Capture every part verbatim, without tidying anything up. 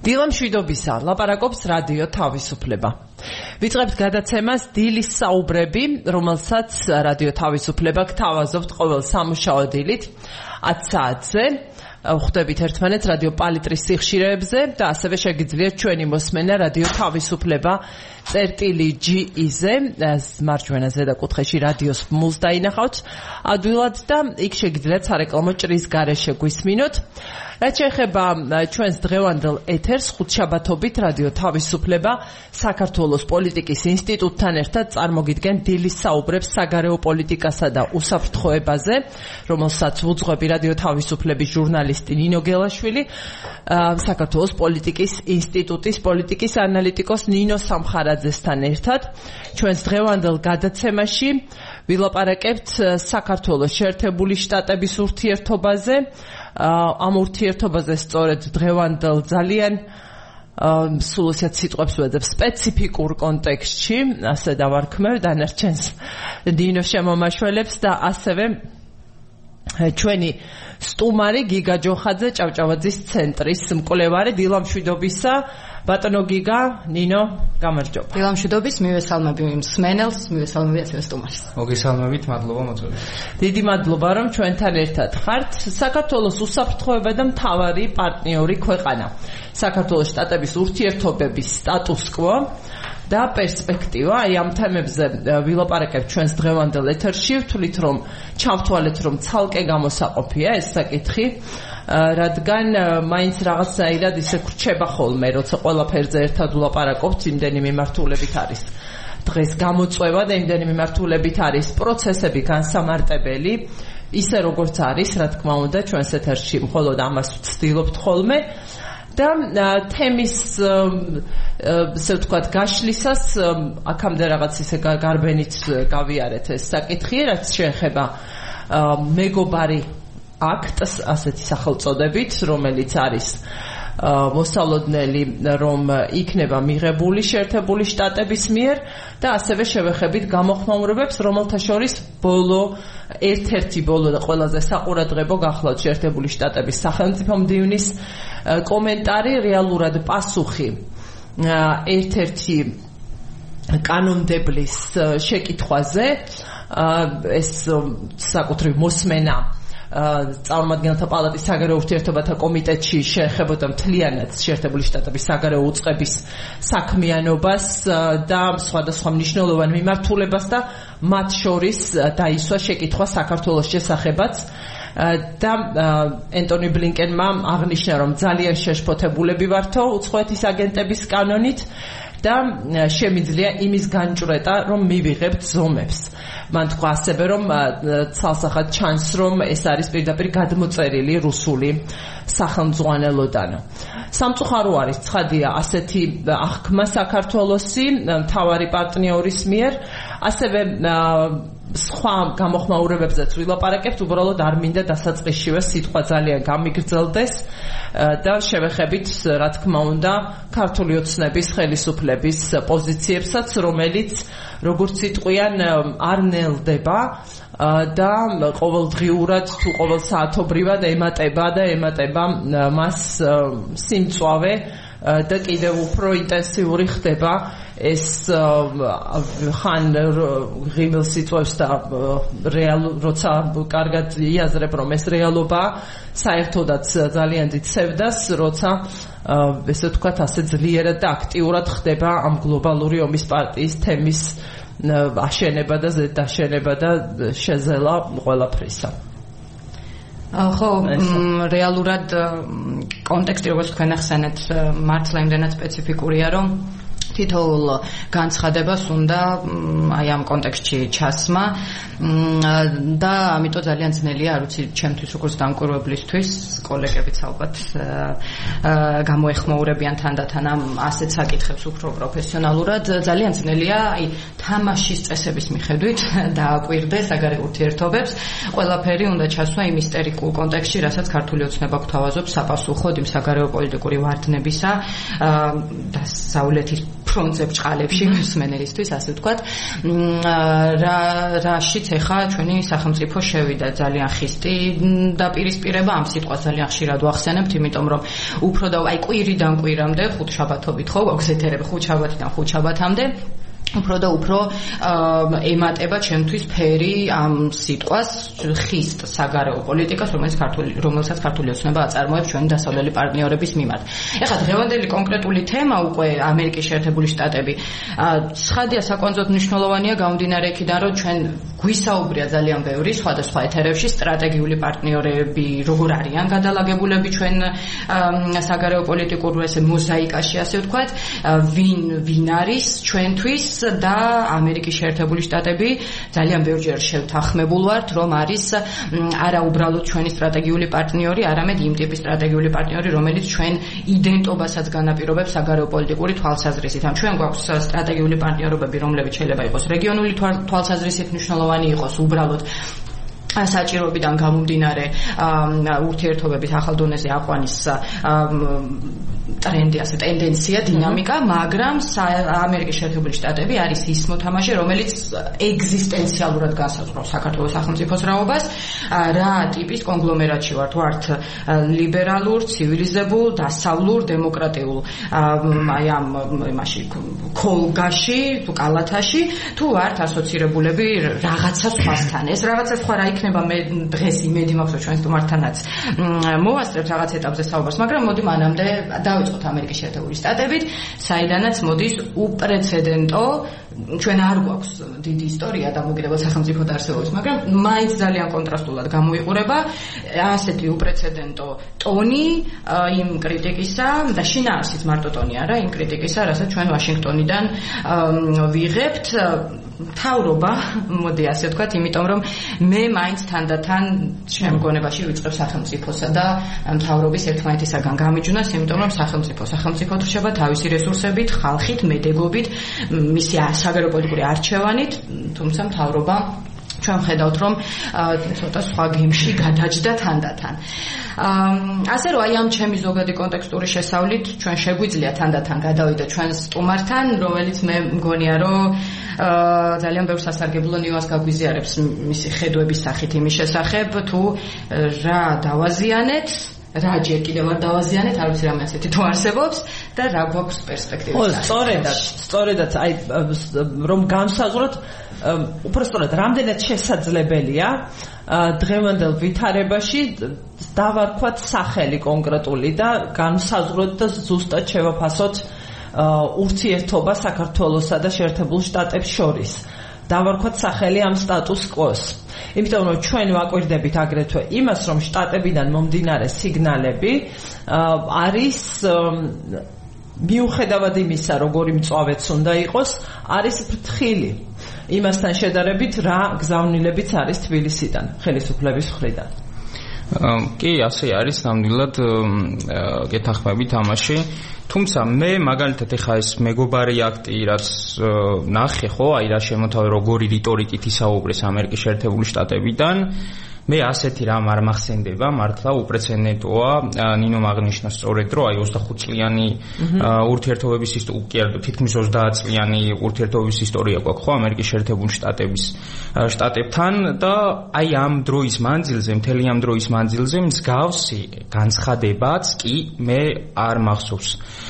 დილამშვიდობისა, ლაპარაკობს რადიო თავისუფლება. ვიწყებთ გადაცემას დილის საუბრები, რომელსაც რადიო თავისუფლება გთავაზობთ ყოველ სამუშაო დილით ათ საათზე. ხვდებით ერთმანეთს რადიო პალიტრის სიხშირეებზე და ასევე შეგიძლიათ ჩვენი მოსმენა რადიო თავისუფლება წერტილი ჯი-ზე, მარჯვენა ზედაკუთხეში რადიოს მულს დაინახავთ ადვილად და იქ შეგიძლიათ სარეკლამო ჭრის გარეშე გვისმინოთ. რაც შეეხება ჩვენს დღევანდელ ეთერს, ხუთშაბათობით რადიო თავისუფლება საქართველოს პოლიტიკის ინსტიტუტთან ერთად წარმოგიდგენ დილის საუბრებს საგარეო პოლიტიკასა და უსაფრთხოებაზე, რომელსაც ვუძღვები რადიო თავისუფლების ჟურნალისტი ნინო გელაშვილი, საქართველოს პოლიტიკის ინსტიტუტის პოლიტიკის ანალიტიკოს ნინო სამხარაძესთან ერთად. ჩვენს დღევანდელ გადაცემაში ვილაპარაკებთ საქართველოს შეერთებული შტატების ურთიერთობაზე. ამ ურთიერთობაზე სწორედ დღევანდელ ძალიან სულ ისეთ სიტყვებს ვეძებ სპეციფიკურ კონტექსტში, ასე დავარქმევ დანარჩენს დინო შემომაშველებს და ასევე ჩვენი სტუმარი გიგა ჯოხაძე ჭავჭავაძის ცენტრის მკვლევარი. დილამშვიდობისა ბატონო გიგა, ნინო, გამარჯობა. დილამშვიდობის, მივესალმები მსმენელს, მივესალმები ასევე სტუმარს. მოგესალმებით, მადლობა მოწვევით. დიდი მადლობა, რომ ჩვენთან ერთად ხართ. საქართველოს უსაფრთხოება და მთავარი პარტნიორი ქვეყანა. საქართველოს შტატების ურთიერთობების სტატუს-კვო და პერსპექტივა. აი ამ თემებზე ვილაპარაკებ ჩვენს დღევანდელ ეთერში. ვთვლით, რომ ჩავთვალეთ, რომ ცალკე გამოსაყოფია ეს საკითხი, რადგან მაინც რაღაცნაირად ისე ხრჩება ხოლმე, როცა ყველაფერზე ერთად ვლაპარაკობთ, იმდენი მიმართულებით არის დღეს გამოწვევა და იმდენი მიმართულებით არის პროცესები განსამარტებელი, ისე როგორც არის, რა თქმა უნდა, ჩვენს ეთერში მხოლოდ ამას ვცდილობთ ხოლმე. და თემის ესე ვთქვათ გაშლისას აქამდე რაღაც ისე გარბენით გავიარეთ ეს საკითხი, რაც შეეხება მეგობარი აქტს, ასეთი სახელწოდებით, რომელიც არის მოსალოდნელი, რომ იქნება მიღებული შეერთებული შტატების მიერ და ასევე შევეხებით გამოხმაურებებს, რომელთა შორის ბოლო ერთ-ერთი ბოლო და ყველაზე საყურადღებო გახლავთ შეერთებული შტატების სახელმწიფო მდივნის კომენტარი, რეალურად პასუხი ერთ-ერთი კანონმდებლის შეკითხვაზე, ეს საკუთრივ მოსმენა წარმომადგენელთა პალატის საგარეო ურთიერთობათა კომიტეტში შეეხებოდა მთლიანად შეერთებული შტატების საგარეო უწყების საქმიანობას და სხვადასხვა მნიშვნელოვან მიმართულებას და მათ შორის დაისვა შეკითხვა საქართველოს შესახებაც და ენტონი ბლინკენმა აღნიშნა, რომ ძალიან შეშფოთებულები ვართო უცხოეთის აგენტების კანონით და შემიძლია იმის განჭვრეტა, რომ მივიღებთ ზომებს. მან თქვა ასევე, რომ ცალსახად ჩანს, რომ ეს არის პირდაპირ გადმოწერილი რუსული სახელმძღვანელოდან. სამწუხარო არის, ცხადია, ასეთი აღქმა საქართველოსი მთავარი პარტნიორის მიერ, ასევე სხვა გამოხმაურებებზეც ვილაპარაკებთ, უბრალოდ არ მინდა დასაწყისშივე სიტყვა ძალიან გამიგრძელდეს და შევეხებით, რა თქმა უნდა, ქართული ოცნების ხელისუფლების პოზიციებსაც, რომელიც როგორც იტყვიან არ ნელდება და ყოველდღიურად თუ ყოველსაათობრივად ემატება და ემატება მას სიმწვავე და კიდევ უფრო ინტენსიური ხდება ეს ხან ღიმილს იწვევს და როცა კარგად იაზრებ, რომ ეს რეალობაა, საერთოდაც ძალიან დიდ სევდას, როცა ესე ვთქვათ, ასე ძლიერად და აქტიურად ხდება ამ გლობალური ომის პარტიის თემის აშენება და ზედაშენება და შეზელა ყველაფრისა. ხო, რეალურად კონტექსტი, როგორც თქვენ ახსენეთ, მართლა იმდენად სპეციფიკურია, რომ თითოეულ განცხადებას უნდა აი ამ კონტექსტში ჩასმა და ამიტომ ძალიან ძნელია, არ ვიცი, ჩემთვის როგორც დამკვირვებლისთვის, კოლეგებიც ალბათ გამოეხმაურებიან თანდათან ამ ასეთ საკითხებს უფრო პროფესიონალურად, ძალიან ძნელია აი თამაშის წესების მიხედვით დააკვირდე საგარეო ურთიერთობებს, ყველაფერი უნდა ჩასვა იმ ისტერიკულ კონტექსტში, რასაც ქართული ოცნება გვთავაზობს საპასუხოდ იმ საგარეო პოლიტიკური ვარდნებისა დასავლეთის ფრონტზე ბჭყალებში მსმენელისთვის ასე ვთქვათ რა რაშიც ეხა ჩვენი სახელმწიფო შევიდა ძალიან ხისტი დაპირისპირება ამ სიტყვას ძალიან ხშირად ვახსენებთ იმიტომ რომ უფრო და აი კვირიდან კვირამდე ხუთშაბათობით ხო გვაქვს ეთერები ხუთშაბათიდან ხუთშაბათამდე უფრო და უფრო ემატება ჩემთვის ფერი ამ სიტყვას ხისტ საგარეო პოლიტიკას რომელიც ქართული რომელსაც ქართული ოცნება აწარმოებს ჩვენი დასავლელი პარტნიორების მიმართ. ეხლა დღევანდელი კონკრეტული თემა უკვე ამერიკის შეერთებული შტატები ცხადია საკონცერტო მნიშვნელოვანია გამომდინარე იქიდან რომ ჩვენ გვისაუბრია ძალიან ბევრი სხვადასხვა ეთერებში სტრატეგიული პარტნიორები როგორ არიან გადალაგებულები ჩვენ საგარეო პოლიტიკურ ესე მოზაიკაში ასე ვთქვათ ვინ ვინ არის ჩვენთვის და ამერიკის შეერთებული შტატები ძალიან ბევრჯერ შევთანხმებულ ვართ რომ არის არა უბრალოდ ჩვენი სტრატეგიული პარტნიორი, არამედ იმ ტიპის სტრატეგიული პარტნიორი, რომელიც ჩვენ იდენტობასაც განაპირობებს საგარეო პოლიტიკური თვალსაზრისით. ან ჩვენ გვაქვს სტრატეგიული პარტნიორობები, რომლებიც შეიძლება იყოს რეგიონული თვალსაზრისით მნიშვნელოვანი იყოს უბრალოდ საჭიროებიდან გამომდინარე ურთიერთობების ახალ დონეზე აყვანის ტრენდი, ასე ტენდენცია, დინამიკა, მაგრამ ამერიკის შეერთებული შტატები არის ის მოთამაშე, რომელიც ეგზისტენციალურად განსაზღვრავს საქართველოს სახელმწიფოს რაობას, რა ტიპის კონგლომერატში ვართ, ვართ ლიბერალურ, ცივილიზებულ, დასავლურ, დემოკრატიულ აი ამ იმაში ქოლგაში, კალათაში, თუ ვართ ასოცირებულები რაღაცა სხვასთან. ეს რაღაცა სხვა რა იქნება მე დღეს იმედი მაქვს რომ ჩვენ სტუმართანაც მოვასწრებთ რაღაც ეტაპზე საუბარს, მაგრამ მოდი მანამდე დავიწყოთ ამერიკის შეერთებული შტატებით, საიდანაც მოდის უპრეცედენტო ჩვენ არ გვაქვს დიდი ისტორია დამოკიდებულ სახელმწიფო დაარსებობის, მაგრამ მაინც ძალიან კონტრასტულად გამოიყურება ასეთი უპრეცედენტო ტონი იმ კრიტიკისა და შინაარსით მარტო ტონი არა, იმ კრიტიკისა, რასაც ჩვენ ვაშინგტონიდან ვიღებთ მთავრობა, მოდი ასე ვთქვათ, იმიტომ რომ მე მაინც თანდათან შემგონებაში ვიწყებ სახელმწიფოსა და მთავრობის ერთმანეთისაგან გამიჯვნას, იმიტომ რომ სახელმწიფო სახელმწიფოდ რჩება თავისი რესურსებით, ხალხით, მედეგობით, მისი საგარეო პოლიტიკური არჩევანით, თუმცა მთავრობა ჩვენ ხედავთ რომ ცოტა სხვა გემში გადაჯდა თანდათან. ასე რომ აი ამ ჩემი ზოგადი კონტექსტური შესავლით ჩვენ შეგვიძლია თანდათან გადავიდეთ ჩვენ სტუმართან, რომელიც მე მგონია რომ ძალიან ბევრ სასარგებლო ნიუანსს გაგვიზიარებს მისი ხედვების სახით იმის შესახებ თუ რა დავაზიანეთ რა ჯერ კიდევ არ დავაზიანეთ, არ ვიცი რამე ასეთი თუ არსებობს და რა გვაქვს პერსპექტივის. ხო, სწორედაც, სწორედაც აი რომ განსაზღვროთ უბრალოდ რამდენად შესაძლებელია დღევანდელ ვითარებაში დავარქვათ სახელი კონკრეტული და განსაზღვროთ და ზუსტად შევაფასოთ ურთიერთობა საქართველოსა და შეერთებულ შტატებს შორის. დავარქვათ სახელი ამ სტატუს კვოს. იმიტომ რომ ჩვენ ვაკვირდებით აგრეთვე იმას, რომ შტატებიდან მომდინარე სიგნალები არის მიუხედავად იმისა, როგორი მწვავეც უნდა იყოს, არის ფრთხილი. იმასთან შედარებით რა გზავნილებიც არის თბილისიდან, ხელისუფლების მხრიდან. კი, ასე არის, ნამდვილად გეთანხმებით ამაში. თუმცა მე მაგალითად ეხა ეს მეგობარი აქტი, რაც ნახე ხო, აი რა შემოთავე როგორი რიტორიკით ისაუბრეს ამერიკის შეერთებული შტატებიდან, მე ასეთი რამ არ მახსენდება, მართლა უპრეცედენტოა. ნინო აღნიშნა სწორედ რომ აი ოცდახუთ წლიანი ურთიერთობების ისტორია, თითქმის ოცდაათ წლიანი ურთიერთობების ისტორია გვაქვს ხო ამერიკის შეერთებული შტატების შტატებთან და აი ამ დროის მანძილზე, მთელი ამ დროის მანძილზე მსგავსი განცხადებაც კი მე არ მახსოვს.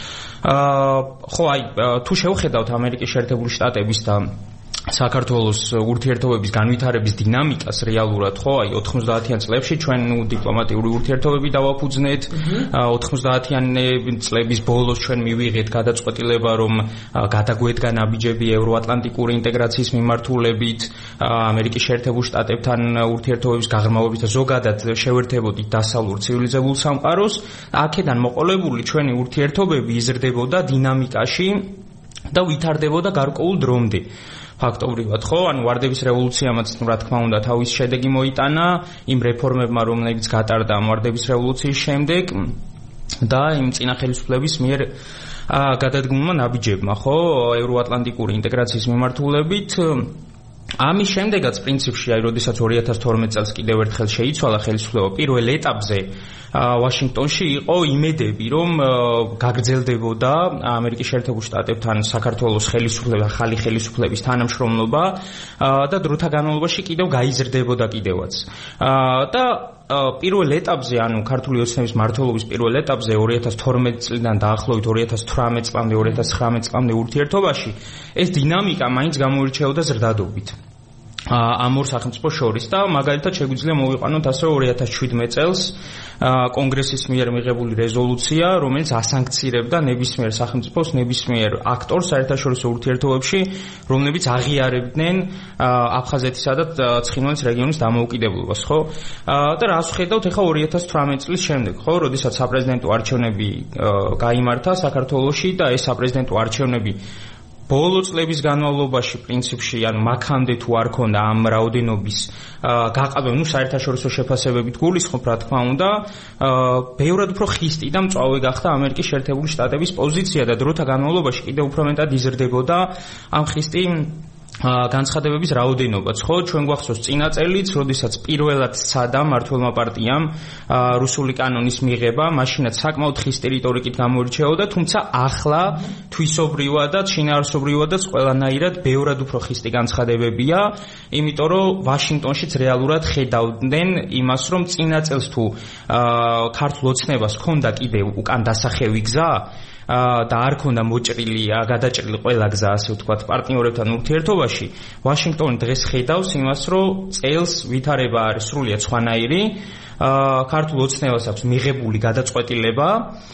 ხო აი თუ შევხედავთ ამერიკის შეერთებული შტატების და საქართველოს ურთიერთობების განვითარების დინამიკას რეალურად ხო აი ოთხმოცდაათიან წლებში ჩვენ დიპლომატიური ურთიერთობები დავაფუძნეთ, ოთხმოცდაათიან წლების ბოლოს ჩვენ მივიღეთ გადაწყვეტილება რომ გადაგვედგა ნაბიჯები ევროატლანტიკური ინტეგრაციის მიმართულებით, ამერიკის შეერთებულ შტატებთან ურთიერთობების გაღრმავებით და ზოგადად შევერთებოდით დასავლურ ცივილიზებულ სამყაროს. აქედან მოყოლებული ჩვენი ურთიერთობები იზრდებოდა დინამიკაში და ვითარდებოდა გარკვეულ დრომდე. ფაქტობრივად ხო, ანუ ვარდების რევოლუციამაც რა თქმა უნდა თავის შედეგი მოიტანა იმ რეფორმებმა, რომლებიც გატარდა ვარდების რევოლუციის შემდეგ და იმ წინა ხელისუფლების მიერ გადადგმულმა ნაბიჯებმა, ხო, ევროატლანტიკური ინტეგრაციის მიმართულებით ამის შემდეგაც პრინციპში, აი, როდესაც ორი ათას თორმეტ წელს კიდევ ერთხელ შეიცვალა ხელისუფლება, პირველ ეტაპზე ვაშინგტონში იყო იმედები, რომ გაგრძელდებოდა ამერიკის შეერთებულ შტატებთან საქართველოს ხელისუფლება, ახალი ხელისუფლების თანამშრომლობა და დროთა განმავლობაში კიდევ გაიზრდებოდა კიდევაც. და პირველ ეტაპზე, ანუ ქართული ოცნების მმართველობის პირველ ეტაპზე ორი ათას თორმეტ წლიდან დაახლოებით ორი ათას თვრამეტ წლამდე, ორი ათას ცხრამეტ წლამდე ურთიერთობაში ეს დინამიკა მაინც გამოირჩეოდა ზრდადობით ამ ორ სახელმწიფოს შორის და მაგალითად შეგვიძლია მოვიყვანოთ ასე ორი ათას შვიდმეტ წელს კონგრესის მიერ მიღებული რეზოლუცია, რომელიც ასანქცირებდა ნებისმიერ სახელმწიფოს, ნებისმიერ აქტორს საერთაშორისო ურთიერთობებში, რომლებიც აღიარებდნენ აფხაზეთისა და ცხინვალის რეგიონის დამოუკიდებლობას, ხო? და რას ვხედავთ ახლა ორი ათას თვრამეტ წლის შემდეგ, ხო, როდესაც საპრეზიდენტო არჩევნები გაიმართა საქართველოში და ეს საპრეზიდენტო არჩევნები ბოლო წლების განმავლობაში პრინციპში ან მაქამდე თუ არ ქონდა ამ რაოდენობის გაყალბება, ნუ საერთაშორისო შეფასებებით გულისხმობ, რა თქმა უნდა, ბევრად უფრო ხისტი და მწვავე გახდა ამერიკის შეერთებული შტატების პოზიცია და დროთა განმავლობაში კიდევ უფრო მეტად იზრდებოდა ამ ხისტი განცხადებების რაოდენობაც, ხო, ჩვენ გვახსოვს წინა წელიც, როდესაც პირველად სცადა მმართველმა პარტიამ რუსული კანონის მიღება, მაშინაც საკმაოდ ხისტი რიტორიკით გამოირჩეოდა, თუმცა ახლა თვისობრივადაც, შინაარსობრივადაც ყველანაირად ბევრად უფრო ხისტი განცხადებებია, იმიტომ რომ ვაშინგტონშიც რეალურად ხედავდნენ იმას, რომ წინა წელს თუ ქართულ ოცნებას ჰქონდა კიდევ უკან დასახევი გზა და არ ქონდა მოჭრილი, გადაჭრილი ყველა გზა, ასე ვთქვათ, პარტნიორებთან ურთიერთობაში, ვაშინგტონი დღეს ხედავს იმას, რომ წელს ვითარება არის სრულიად სხვანაირი, ქართულ ოცნებას აქვს მიღებული გადაწყვეტილება,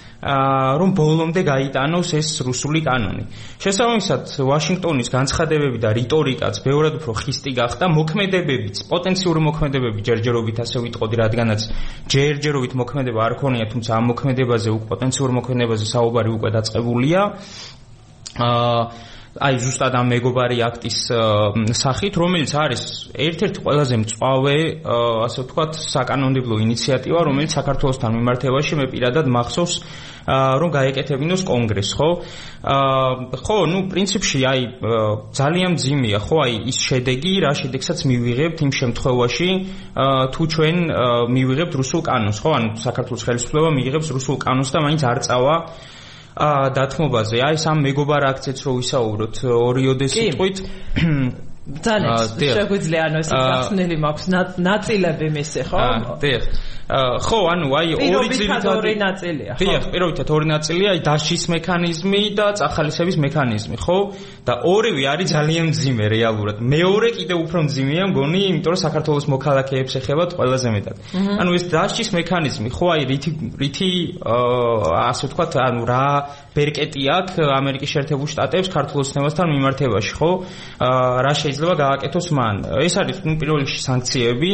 რომ ბოლომდე გაიტანოს ეს რუსული კანონი. შესაბამისად, ვაშინგტონის განცხადებები და რიტორიკაც ბევრად უფრო ხისტი გახდა, მოქმედებებიც, პოტენციური მოქმედებები ჯერჯერობით ასე ვიტყოდი, რადგანაც ჯერჯერობით მოქმედება არ ქონია, თუმცა ამ მოქმედებაზე, პოტენციურ მოქმედებაზე საუბარი უკვე დაწყებულია. აი ზუსტად ამ მეგობარი აქტის სახით, რომელიც არის ერთ-ერთი ყველაზე მწვავე, ასე ვთქვათ, საკანონმდებლო ინიციატივა, რომელიც საქართველოსთან მიმართებაში მე პირადად მახსოვს, რომ გაეკეთებინოს კონგრესს, ხო? ხო, ну, პრინციპში აი ძალიან მძიმეა, ხო, აი ის შედეგი, რა შედეგსაც მივიღებთ იმ შემთხვევაში, თუ ჩვენ მივიღებთ რუსულ კანონს, ხო? ანუ საქართველოს ხელისუფლება მიიღებს რუსულ კანონს და მაინც არ წავა დათმობაზე. აი სამ მეგობარ აქცეთს რო ვისაუბროთ ორიოდე სიტყვით. ძალიან შეგვიძლია ანუ ეს გახსნილი მაქვს ნაწილები მისე, ხო? დიახ. ხო, ანუ აი ორი ძირითადი ნაწილია, ხო? დიახ, პირველად ორი ნაწილია, აი დაშლის მექანიზმი და წახალისების მექანიზმი, ხო? და ორივე არის ძალიან მძიმე რეალურად. მეორე კიდევ უფრო მძიმეა, მგონი, იმიტომ რომ საქართველოს მოქალაქეებს ეხებათ ყველაზე მეტად. ანუ ეს დაშლის მექანიზმი, ხო, აი რითი რითი ასე ვთქვათ, ანუ რა ბერკეტი აქვს ამერიკის შეერთებულ შტატებს ქართულ ოცნებასთან მიმართებაში, ხო? რა შეიძლება გააკეთოს მან? ეს არის ნუ პირველ რიგში სანქციები,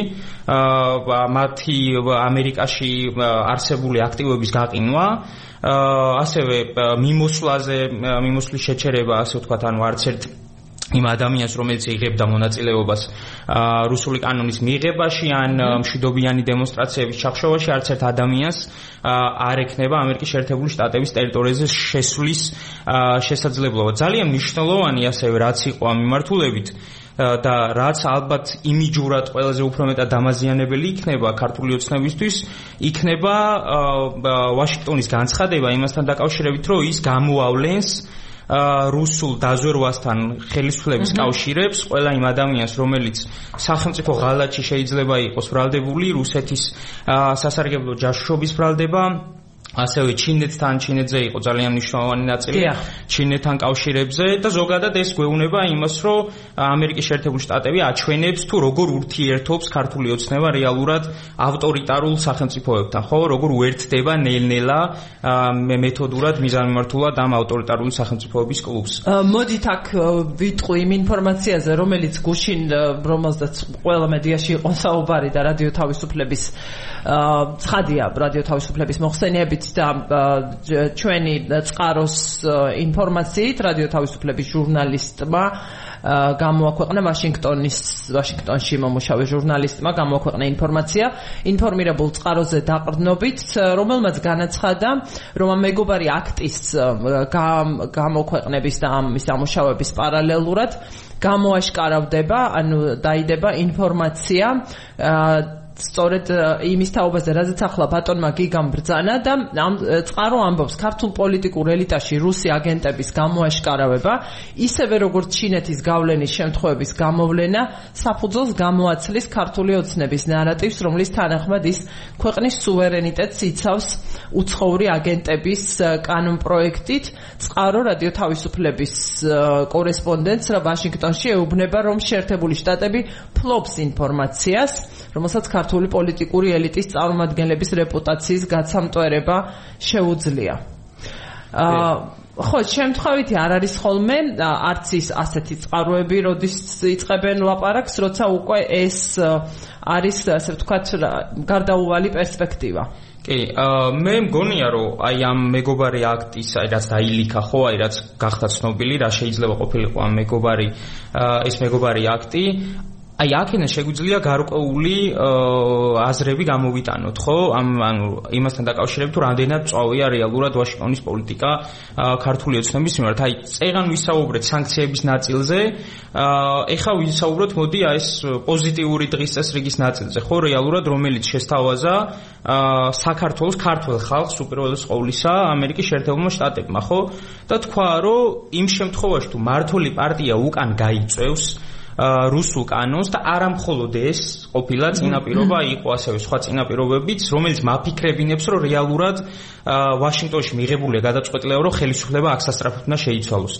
მათი ამერიკაში არსებული აქტივობის გაყინვა, ასევე მიმოსვლაზე, მიმოსვლის შეჩერება, ასე ვთქვათ, ანუ არც ერთ იმ ადამიანს, რომელიც იღებდა მონაწილეობას რუსული კანონის მიღებაში ან მშვიდობიანი დემონსტრაციების ჩახშობაში, არც ერთ ადამიანს არ ექნება ამერიკის შეერთებული შტატების ტერიტორიაზე შესვლის შესაძლებლობა. ძალიან მნიშვნელოვანი ასევე რაც იყო ამ მიმართულებით და რაც ალბათ იმიჯურად ყველაზე უფრო მეტად დამაზიანებელი იქნება ქართული ოცნებისთვის, იქნება ვაშინგტონის განცხადება იმასთან დაკავშირებით, რომ ის გამოავლენს რუსულ დაზვერვასთან ხელისუფლების კავშირებს ყველა იმ ადამიანს, რომელიც სახელმწიფო ღალატში შეიძლება იყოს ბრალდებული, რუსეთის სასარგებლო ჯაშუშობის ბრალდება, ასევე ჩინეთთან, ჩინეთზე იყო ძალიან მნიშვნელოვანი ნაწილი, ჩინეთთან კავშირებზე და ზოგადად ეს გვეუბნება იმას, რომ ამერიკის შეერთებული შტატები აჩვენებს თუ როგორ ურთიერთობს ქართული ოცნება რეალურად ავტორიტარულ სახელმწიფოებთან, ხო, როგორ უერთდება ნელ-ნელა მეთოდურად, მიზანმიმართულად ამ ავტორიტარული სახელმწიფოების კლუბს. მოდით აქ ვიტყვი იმ ინფორმაციაზე, რომელიც გუშინ რომელზეც ყველა მედიაში იყო საუბარი და რადიო თავისუფლების ცხადია, რადიო თავისუფლების მოხსენიებით წერილით და ჩვენი წყაროს ინფორმაციით რადიო თავისუფლების ჟურნალისტმა გამოაქვეყნა ვაშინგტონის ვაშინგტონში მომუშავე ჟურნალისტმა გამოაქვეყნა ინფორმაცია ინფორმირებულ წყაროზე დაყრდნობით, რომელმაც განაცხადა, რომ ამ მეგობარი აქტის გამოქვეყნების და ამ მის ამუშავების პარალელურად გამოაშკარავდება, ანუ დაიდება ინფორმაცია სწორედ იმის თაობაზე, რაზეც ახლა ბატონმა გიგამ ბრძანა და ამ წყარო ამბობს ქართულ პოლიტიკურ ელიტაში რუსი აგენტების გამოაშკარავება, ისევე როგორც ჩინეთის გავლენის შემთხვევების გამოვლენა საფუძველს გამოაცლის ქართული ოცნების ნარატივს, რომლის თანახმად ის ქვეყნის სუვერენიტეტს იცავს უცხოური აგენტების კანონპროექტით. წყარო რადიო თავისუფლების კორესპონდენტს ვაშინგტონში ეუბნება, რომ შეერთებული შტატები ფლობს ინფორმაციას, რომელსაც ქართული პოლიტიკური ელიტის წარმომადგენლების რეპუტაციის გაცამტვერება შეუძლია. ხო, შემთხვევითი არ არის ხოლმე არც ის ასეთი წყაროები, როდის იწყებენ ლაპარაკს, როცა უკვე ეს არის, ასე ვთქვათ, გარდაუვალი პერსპექტივა. კი, მე მგონია, რომ აი ამ მეგობარი აქტის, აი რაც დაილიქა, ხო, აი რაც გახდა ცნობილი, რა შეიძლება ყოფილიყო ამ მეგობარი ეს მეგობარი აქტი, აი აქედან შეგვიძლია გარკვეული აზრები გამოვიტანოთ, ხო? ამ ანუ იმასთან დაკავშირებით, რომ რამდენად წვავია რეალურად ვაშინგტონის პოლიტიკა ქართული ოცნების მიმართ. აი წეგან ვისაუბრეთ სანქციების ნაწილზე, ეხლა ვისაუბროთ, მოდი აი ეს პოზიტიური დღის წესრიგის ნაწილზე, ხო, რეალურად რომელიც შესთავაზა საქართველოს ქართულ ხალხს უპირველეს ყოვლისა ამერიკის შეერთებულმა შტატებმა, ხო? და თქვა, რომ იმ შემთხვევაში თუ მართული პარტია უკან გაიწევს რუსულ კანონს და არა მხოლოდ ეს ყოფილა წინაპირობა, იყო ასევე სხვა წინაპირობებიც, რომელიც მაფიქრებინებს, რომ რეალურად ვაშინგტონში მიღებული გადაწყვეტილება, რომ ხელისუფლება აქ სასწრაფოდ უნდა შეიცვალოს.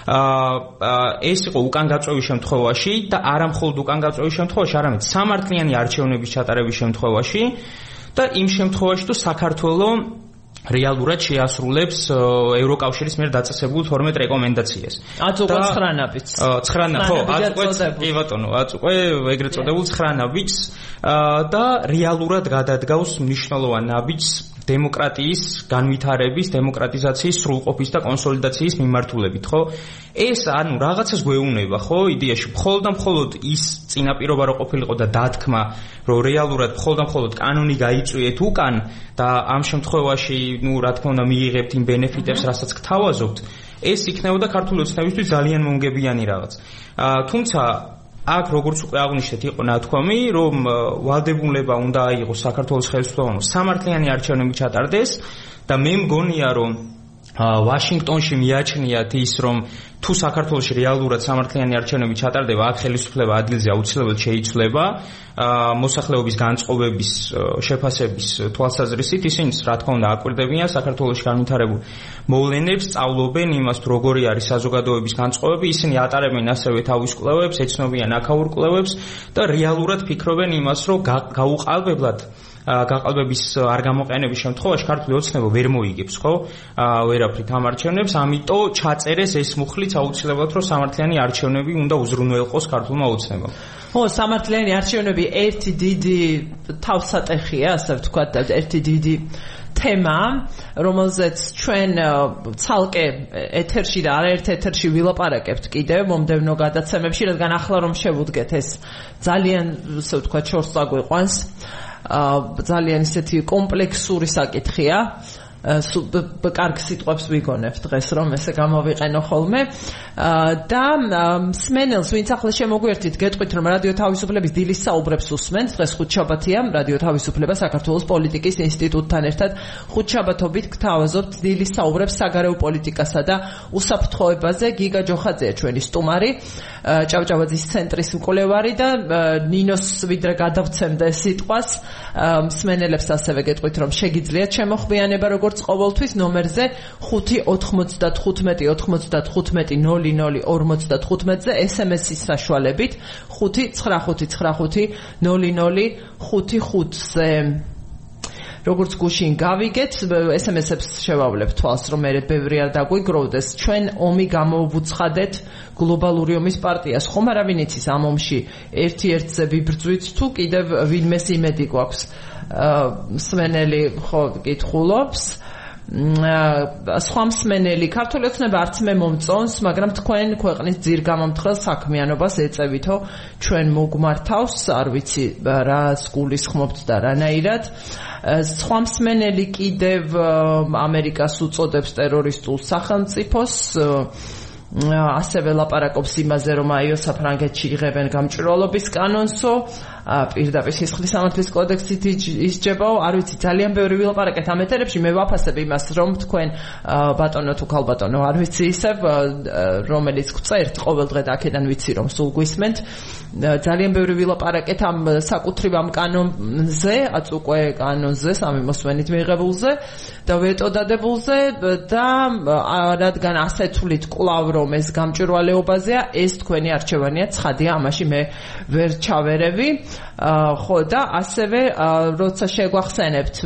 ეს იყო უკან გაწვევის შემთხვევაში და არა მხოლოდ უკან გაწვევის შემთხვევაში, არამედ სამართლიანი არჩევნების ჩატარების შემთხვევაში და იმ შემთხვევაში, თუ საქართველოს რეალურად შეასრულებს ევროკავშირის მიერ დაწესებულ თორმეტ რეკომენდაციას. აწუყვე ცხრანაბიც. ცხრანა, ხო, აწუყვე, კი ბატონო, აწუყვე ეგრეთ წოდებულ ცხრანაბიც და რეალურად გადადგავს მნიშვნელოვან ნაბიჯს დემოკრატიის განვითარების, დემოკრატიზაციის, სრულყოფის და კონსოლიდაციის მიმართულებით, ხო? ეს ანუ რაღაცას გვეუბნება, ხო, იდეაში, მხოლოდ და მხოლოდ ის წინაპირობა რო ყოფილიყო და დათქმა, რომ რეალურად მხოლოდ და მხოლოდ კანონი გაიწვიეთ უკან და ამ შემთხვევაში, ну, რა თქმა უნდა, მიიღებთ იმ ბენეფიტებს, რასაც გთავაზობთ, ეს იქნებოდა ქართული ოცნებისთვის ძალიან მომგებიანი რაღაც. თუმცა აქ როგორც უკვე აღნიშნეთ, იყო ნათქვამი, რომ ვალდებულება უნდა აიღოს საქართველოს ხელისუფლებამ სამართლიანი არჩევნები ჩატარდეს და მე მგონია, რომ ვაშინგტონში მიაჩნიათ ის, რომ თუ საქართველოში რეალურად სამართლიანი არჩევნები ჩატარდება, აქ ხელისუფლება ადგილზე აუცილებლად შეიცვლება მოსახლეობის განწყობების შეფასების თვალსაზრისით, ისინი რა თქმა უნდა აკვირდებიან საქართველოში განვითარებულ მოვლენებს, სწავლობენ იმას, თუ როგორი არის საზოგადოების განწყობები, ისინი ატარებენ ასევე თავის კვლევებს, ეცნობიან აქაურ კვლევებს და რეალურად ფიქრობენ იმას, რომ გაუყალბებლად გაყალბების არ გამოყენების შემთხვევაში ქართული ოცნება ვერ მოიგებს, ხო? ვერაფრით ამ არჩევნებს, ამიტომ ჩაწერეს ეს მუხლიც აუცილებლად, რომ სამართლიანი არჩევნები უნდა უზრუნველყოს ქართულმა ოცნებამ. ხო, სამართლიანი არჩევნები ერთი დიდი თავსატეხია, ასე ვთქვათ, ერთი დიდი თემა, რომელზეც ჩვენ ცალკე ეთერში და არაერთ ეთერში ვილაპარაკებთ კიდევ მომდევნო გადაცემებში, რადგან ახლა რომ შევუდგეთ ეს ძალიან, ასე ვთქვათ, შორს წაგვიყვანს. ძალიან ისეთი კომპლექსური საკითხია. კარგ სიტყვებს ვიგონებ დღეს, რომ ესე გამოვიყენო ხოლმე და მსმენელს, ვინც ახლა შემოგვერთით, გეტყვით, რომ რადიო თავისუფლების დილის საუბრებს უსმენთ. დღეს ხუთშაბათია, რადიო თავისუფლება საქართველოს პოლიტიკის ინსტიტუტთან ერთად ხუთშაბათობით გთავაზობთ დილის საუბრებს საგარეო პოლიტიკასა და უსაფრთხოებაზე. გიგა ჯოხაძეა ჩვენი სტუმარი, ჭავჭავაძის ცენტრის მკვლევარი და ნინოს ვიდრე გადავცემდა სიტყვას, მსმენელებს ასევე გეტყვით, რომ შეგიძლიათ შემოხვბიანება როგორც ყოველთვის ნომერზე ხუთი ოთხმოცდათხუთმეტი ოთხმოცდათხუთმეტი ნული ნული ორმოცდათხუთმეტზე ესემესის საშუალებით ხუთი ცხრა ხუთი ცხრა ხუთი ნული ნული ხუთი ხუთზე. როგორც გუშინ გავიგეთ, ესემესებს შევავლებ თვალს, რომ მე ბევრი არ დაგვიგროვდეს. ჩვენ ომი გამოვუცხადეთ გლობალური ომის პარტიას. ხომ არავინ იცის ამ ომში ერთ-ერთზე ვიბრძვით თუ კიდევ ვინმეს იმედი გვაქვს? მსმენელი ხო კითხულობს. სხვა მსმენელი ქართული ოცნება არც მე მომწონს, მაგრამ თქვენ ქვეყნის ძირგამომთხრელ საქმიანობას ეწევითო ჩვენ მოგმართავს, არ ვიცი რა გულისხმობთ და რანაირად. სხვა მსმენელი კიდევ ამერიკას უწოდებს ტერორისტულ სახელმწიფოს, ასევე ლაპარაკობს იმაზე, რომ აიო საფრანგეთში იღებენ გამჭვირვალობის კანონსო, პირდაპირ სისხლის სამართლის კოდექსით ისჯებაო, არ ვიცი, ძალიან ბევრი ვილაპარაკეთ ამ ეთერებში, მე ვაფასებ იმას, რომ თქვენ ბატონო თუ ქალბატონო, არ ვიცი ისევ, რომელიც გწერთ ყოველდღე და აქედან ვიცი, რომ სულ გვისმენთ, ძალიან ბევრი ვილაპარაკეთ ამ საკუთრივ ამ კანონზე, აც უკვე კანონზე, სამი მოსმენით მიღებულზე და ვეტო დადებულზე და რადგან ასე თვლით კვლავ რომ ეს გამჭვირვალეობაზეა, ეს თქვენი არჩევანია, ცხადია, ამაში მე ვერ ჩავერევი. ხო და ასევე როცა შეგვახსენებთ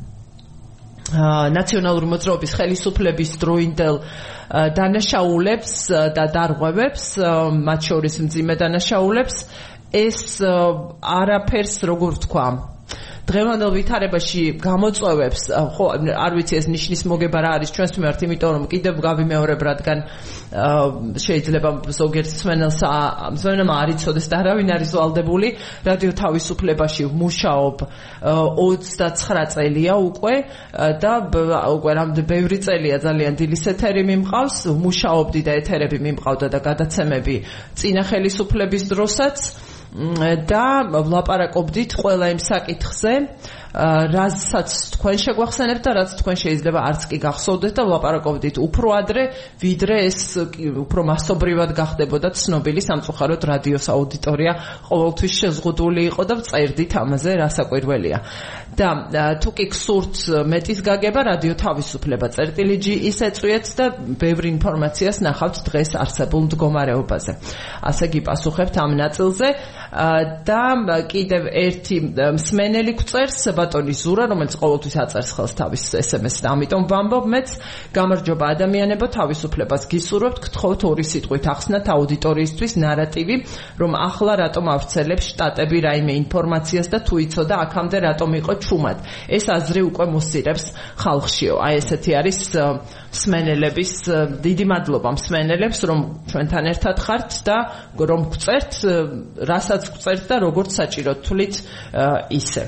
ნაციონალური მოძრაობის ხელისუფლების დროინდელ დანაშაულებს და დარღვევებს, მათ შორის მძიმე დანაშაულებს, ეს არაფერს როგორ ვთქვა, დღევანდელ ვითარებაში გამოწვევებს, ხო, არ ვიცი ეს ნიშნის მოგება რა არის ჩვენს მიმართ, იმიტომ რომ კიდევ გავიმეორებ, რადგან შეიძლება ზოგიერთ მსმენელს მსმენელმა არ იცოდეს და არავინ არის ვალდებული, რადიო თავისუფლებაში ვმუშაობ ოცდაცხრა წელია უკვე და უკვე რამდენი ბევრი წელია ძალიან დილის ეთერი მიმყავს, ვმუშაობდი და ეთერები მიმყავდა და გადაცემები წინა ხელისუფლების დროსაც და ვლაპარაკობდით ყველა იმ საკითხზე, რაზეც თქვენ შეგვახსენებთ და რაც თქვენ შეიძლება არც კი გახსოვდეთ და ვლაპარაკობდით უფრო ადრე, ვიდრე ეს უფრო მასობრივად გახდებოდა ცნობილი, სამწუხაროდ რადიოს აუდიტორია ყოველთვის შეზღუდული იყო და წერდით ამაზე რა საკვირველია. და თუ კი გსურთ მეტის გაგება, რადიო თავისუფლება წერტილი ჯი ის ეწვიეთ და ბევრი ინფორმაციას ნახავთ დღეს არსებულ მდგომარეობაზე. ასე გიპასუხებთ ამ ნაწილზე და კიდევ ერთი მსმენელი გვწერს, ბატონი ზურა, რომელიც ყოველთვის აწერს ხელს თავის ეს ემ ეს-ს და ამიტომ ვამბობ მეც, გამარჯობა ადამიანებო, თავისუფლებას გისურვებთ, გთხოვთ ორი სიტყვით ახსნათ აუდიტორიისთვის ნარატივი, რომ ახლა რატომ ავრცელებს შტატები რაიმე ინფორმაციას და თუ იცოდა აქამდე რატომ იყო ჩუმად. ეს აზრი უკვე მოსირებს ხალხშიო. აი ესეთი არის მსმენელების, დიდი მადლობა მსმენელებს, რომ ჩვენთან ერთად ხართ და რომ გწერთ, რასაც გწერთ და როგორც საჭიროდ თვლით ისე.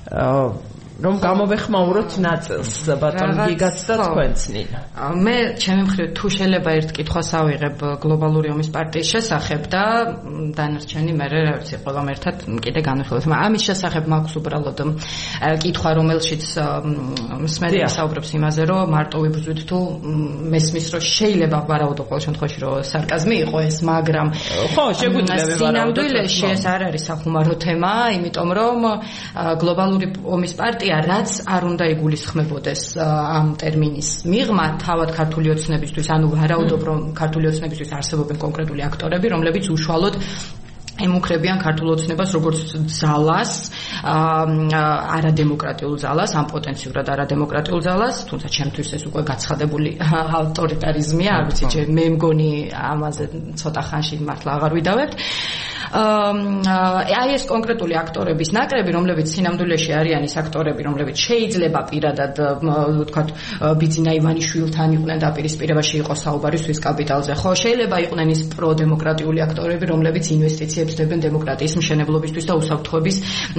რომ გამოვეხმაუროთ ნაწილს, ბატონ გიგაც და თქვენც ნინა. მე ჩემი მხრივ თუ შეიძლება ერთ კითხვას ავიღებ გლობალური ომის პარტიის შესახებ და დანარჩენი მე რა ვიცი ყველამ ერთად კიდე განვიხილოთ. ამის შესახებ მაქვს უბრალოდ კითხვა, რომელშიც მსმენელი საუბრობს იმაზე, რომ მარტო ვიბრძვით თუ მესმის რომ შეიძლება ვარაუდო ყოველ შემთხვევაში რომ სარკაზმი იყო ეს, მაგრამ ხო, შეგვიძლია ვარაუდოთ. სინამდვილეში ეს არ არის სახუმარო თემა, იმიტომ რომ გლობალური ომის პარტია რაც არ უნდა იგულისხმებოდეს ამ ტერმინის მიღმა, თავად ქართული ოცნებისთვის, ანუ ვარაუდობ რომ ქართული ოცნებისთვის არსებობენ კონკრეტული აქტორები, რომლებიც უშუალოდ ემუქრებიან ქართულ ოცნებას როგორც ძალას, არადემოკრატიულ ძალას, ამ პოტენციურად არადემოკრატიულ ძალას, თუმცა ჩემთვის ეს უკვე გაცხადებული ავტორიტარიზმია, არ ვიცი, მე მგონი ამაზე ცოტა ხანში მართლა აღარ ვიდავებთ. აი ეს კონკრეტული აქტორების ნაკრები, რომლებიც სინამდვილეში არიან ის აქტორები, რომლებიც შეიძლება პირადად ვთქვათ ბიძინა ივანიშვილთან იყვნენ დაპირისპირებაში, იყო საუბარი სვის კაპიტალზე, ხო, შეიძლება იყვნენ ის პროდემოკრატიული აქტორები, რომლებიც ინვესტიციებს დებენ დემოკრატიის მშენებლობისთვის და უსაფრთხოების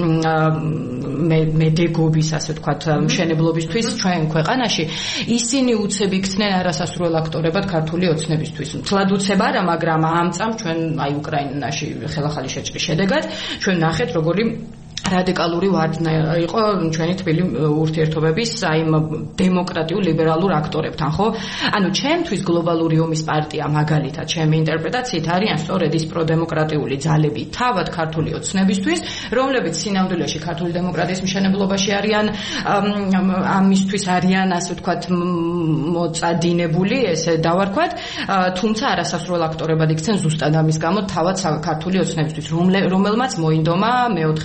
მედეგობის, ასე ვთქვათ, მშენებლობისთვის ჩვენ ქვეყანაში. ისინი უცებ იქცნენ არასასრულ აქტორებად ქართული ოცნებისთვის. თლად უცებ არა, მაგრამ ამ წამს ჩვენ აი უკრაინაში ხელახალი შეჭრის შედეგად ჩვენ ნახეთ როგორი რადიკალური ვარდნა იყო ჩვენი თბილი ურთიერთობების აი დემოკრატიულ ლიბერალურ აქტორებთან, ხო? ანუ ჩემთვის გლობალური ომის პარტია მაგალითად ჩემი ინტერპრეტაციით არიან სწორედ ის პროდემოკრატიული ძალები თავად ქართული ოცნებისთვის, რომლებიც სინამდვილეში ქართული დემოკრატიის მშენებლობაში არიან, ამისთვის არიან, ასე ვთქვათ, მოწადინებული, ესე დავარქვათ, თუმცა არასასრულ აქტორებად იქცენ ზუსტად ამის გამო თავად ქართული ოცნებისთვის, რომელმაც მოინდომა მეოთხევადით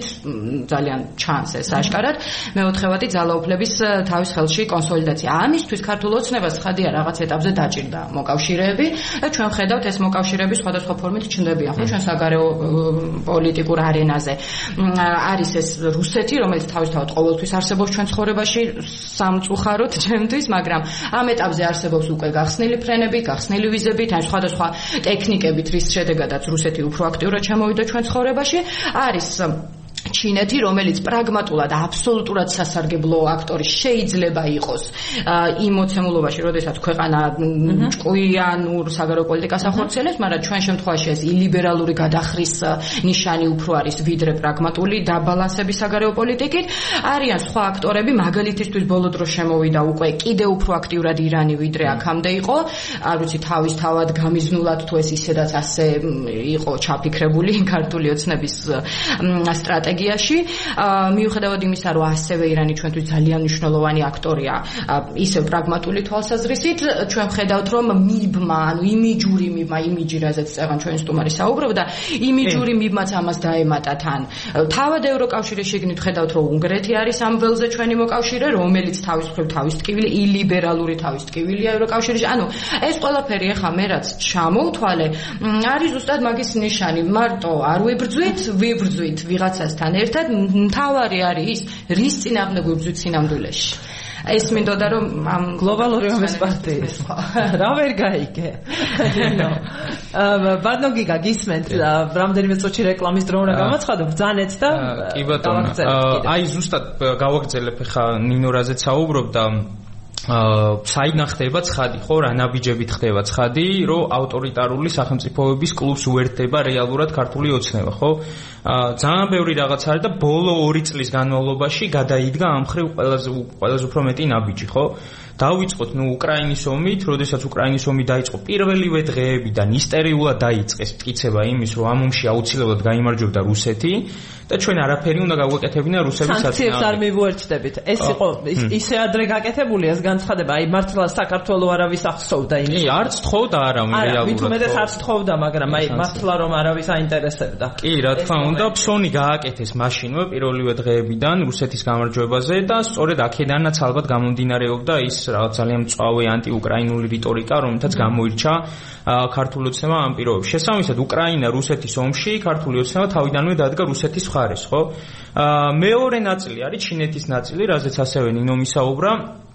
ძალიან ჩანს ეს აშკარად. მეოთხევადი ძალაუფლების თავის ხელში კონსოლიდაცია. ამისთვის ქართულ ოცნებას ხადია რაღაც ეტაპზე დაჭირდა მოკავშირეები და ჩვენ ხედავთ ეს მოკავშირეები სხვადასხვა ფორმით ჩნდებიან ხო ჩვენ საგარეო პოლიტიკურ არენაზე. არის ეს რუსეთი, რომელიც თავისთავად ყოველთვის არსებობს ჩვენ ცხოვრებაში სამწუხაროდ ჩემთვის, მაგრამ ამ ეტაპზე არსებობს უკვე გახსნილი ფრენები, გახსნილი ვიზებით, ან სხვადასხვა ტექნიკებით, რის შედეგადაც რუსეთი უფრო აქტიურად შემოვიდა ჩვენ ცხოვრებაში. არის ჩინეთი, რომელიც პრაგმატულად აბსოლუტურად სასარგებლო აქტორი შეიძლება იყოს იმ მოცემულობაში, როდესაც ქვეყანა ჭკვიანურ საგარეო პოლიტიკას ახორციელებს, მაგრამ ჩვენ შემთხვევაში ეს ილიბერალური გადახრის ნიშანი უფრო არის ვიდრე პრაგმატული დაბალანსების საგარეო პოლიტიკით. არიან სხვა აქტორები, მაგალითისთვის ბოლო დროს შემოვიდა უკვე კიდევ უფრო აქტიურად ირანი ვიდრე აქამდე იყო. არ ვიცი თავისთავად გამიზნულად თუ ეს ისედაც ასე იყო ჩაფიქრებული ქართული ოცნების სტრატეგია მიუხედავად იმისა, რომ ასევე ირანი ჩვენთვის ძალიან მნიშვნელოვანი აქტორია, ისევ პრაგმატული თვალსაზრისით, ჩვენ ხედავთ, რომ მიბმა, ანუ იმიჯური მიბმა, იმიჯი, რაზეც წეგან ჩვენი სტუმარი საუბრობდა, იმიჯური მიბმაც ამას დაემატა თან. თავად ევროკავშირის შიგნით ხედავთ, რომ უნგრეთი არის ამ ველზე ჩვენი მოკავშირე, რომელიც თავის მხრივ თავის ტკივილი, ილიბერალური თავის ტკივილია ევროკავშირში. ანუ ეს ყველაფერი ახლა მე რაც ჩამოვთვალე, არის ზუსტად მაგის ნიშანი. მარტო არ ვიბრძვით, ვიბრძვით ვიღაცასთან ერთად მთავარი არის ის, რის წინააღმდეგ ვიბრძვით სინამდვილეში. ეს მინდოდა რომ ამ გლობალური ომის პარტიის რა ვერ გაიგე. ბატონო გიგა გისმენთ რამდენიმე წუთში რეკლამის დრო უნდა გამოცხადო, ბრძანეთ და კი ბატონო. აი ზუსტად გავაგრძელებ ხა ნინორაზეც საუბრობდა საიდან ხდება ცხადი, ხო, რა ნაბიჯებით ხდება ცხადი, რომ ავტორიტარული სახელმწიფოების კლუბს უერთდება რეალურად ქართული ოცნება, ხო? ძალიან ბევრი რაღაც არის და ბოლო ორი წლის განმავლობაში გადაიდგა ამ მხრივ ყველაზე ყველაზე უფრო მეტი ნაბიჯი, ხო? დავიწყოთ ნუ უკრაინის ომით, როდესაც უკრაინის ომი დაიწყო პირველივე დღეებიდან ისტერიულად დაიწყეს მტკიცება იმის, რომ ამ ომში აუცილებლად გაიმარჯვებდა რუსეთი და ჩვენ არაფერი უნდა გავაკეთებინა რუსების საწინააღმდეგო. სანქციებს არ მივუერთდებით. ეს იყო ისე ადრე გაკეთებული ეს განცხადება, აი მართლა საქართველოს არავის ახსოვდა იმის. კი, არც თხოვდა არავინ რეალურად. არა, მithumedes არც თხოვდა, მაგრამ აი მართლა რომ არავის აინტერესებდა. კი, რა თქმა უნდა, ფსონი გააკეთეს მაშინვე პირველივე დღეებიდან რუსეთის გამარჯვებაზე და სწორედ აქედანაც ალბათ გამომდინარეობდა ის რაღაც ძალიან მწვავე ანტიუკრაინული რიტორიკა, რომელთაც გამოირჩა ქართული ოცნება ამ პირობებში. შესაბამისად, უკრაინა რუსეთის ომში ქართული ოცნება თავიდანვე დადგა რუსეთის მხარეს, ხო? მეორე ნაწილი არის ჩინეთის ნაწილი, რაზეც ასევე ნინო მისაუბრა,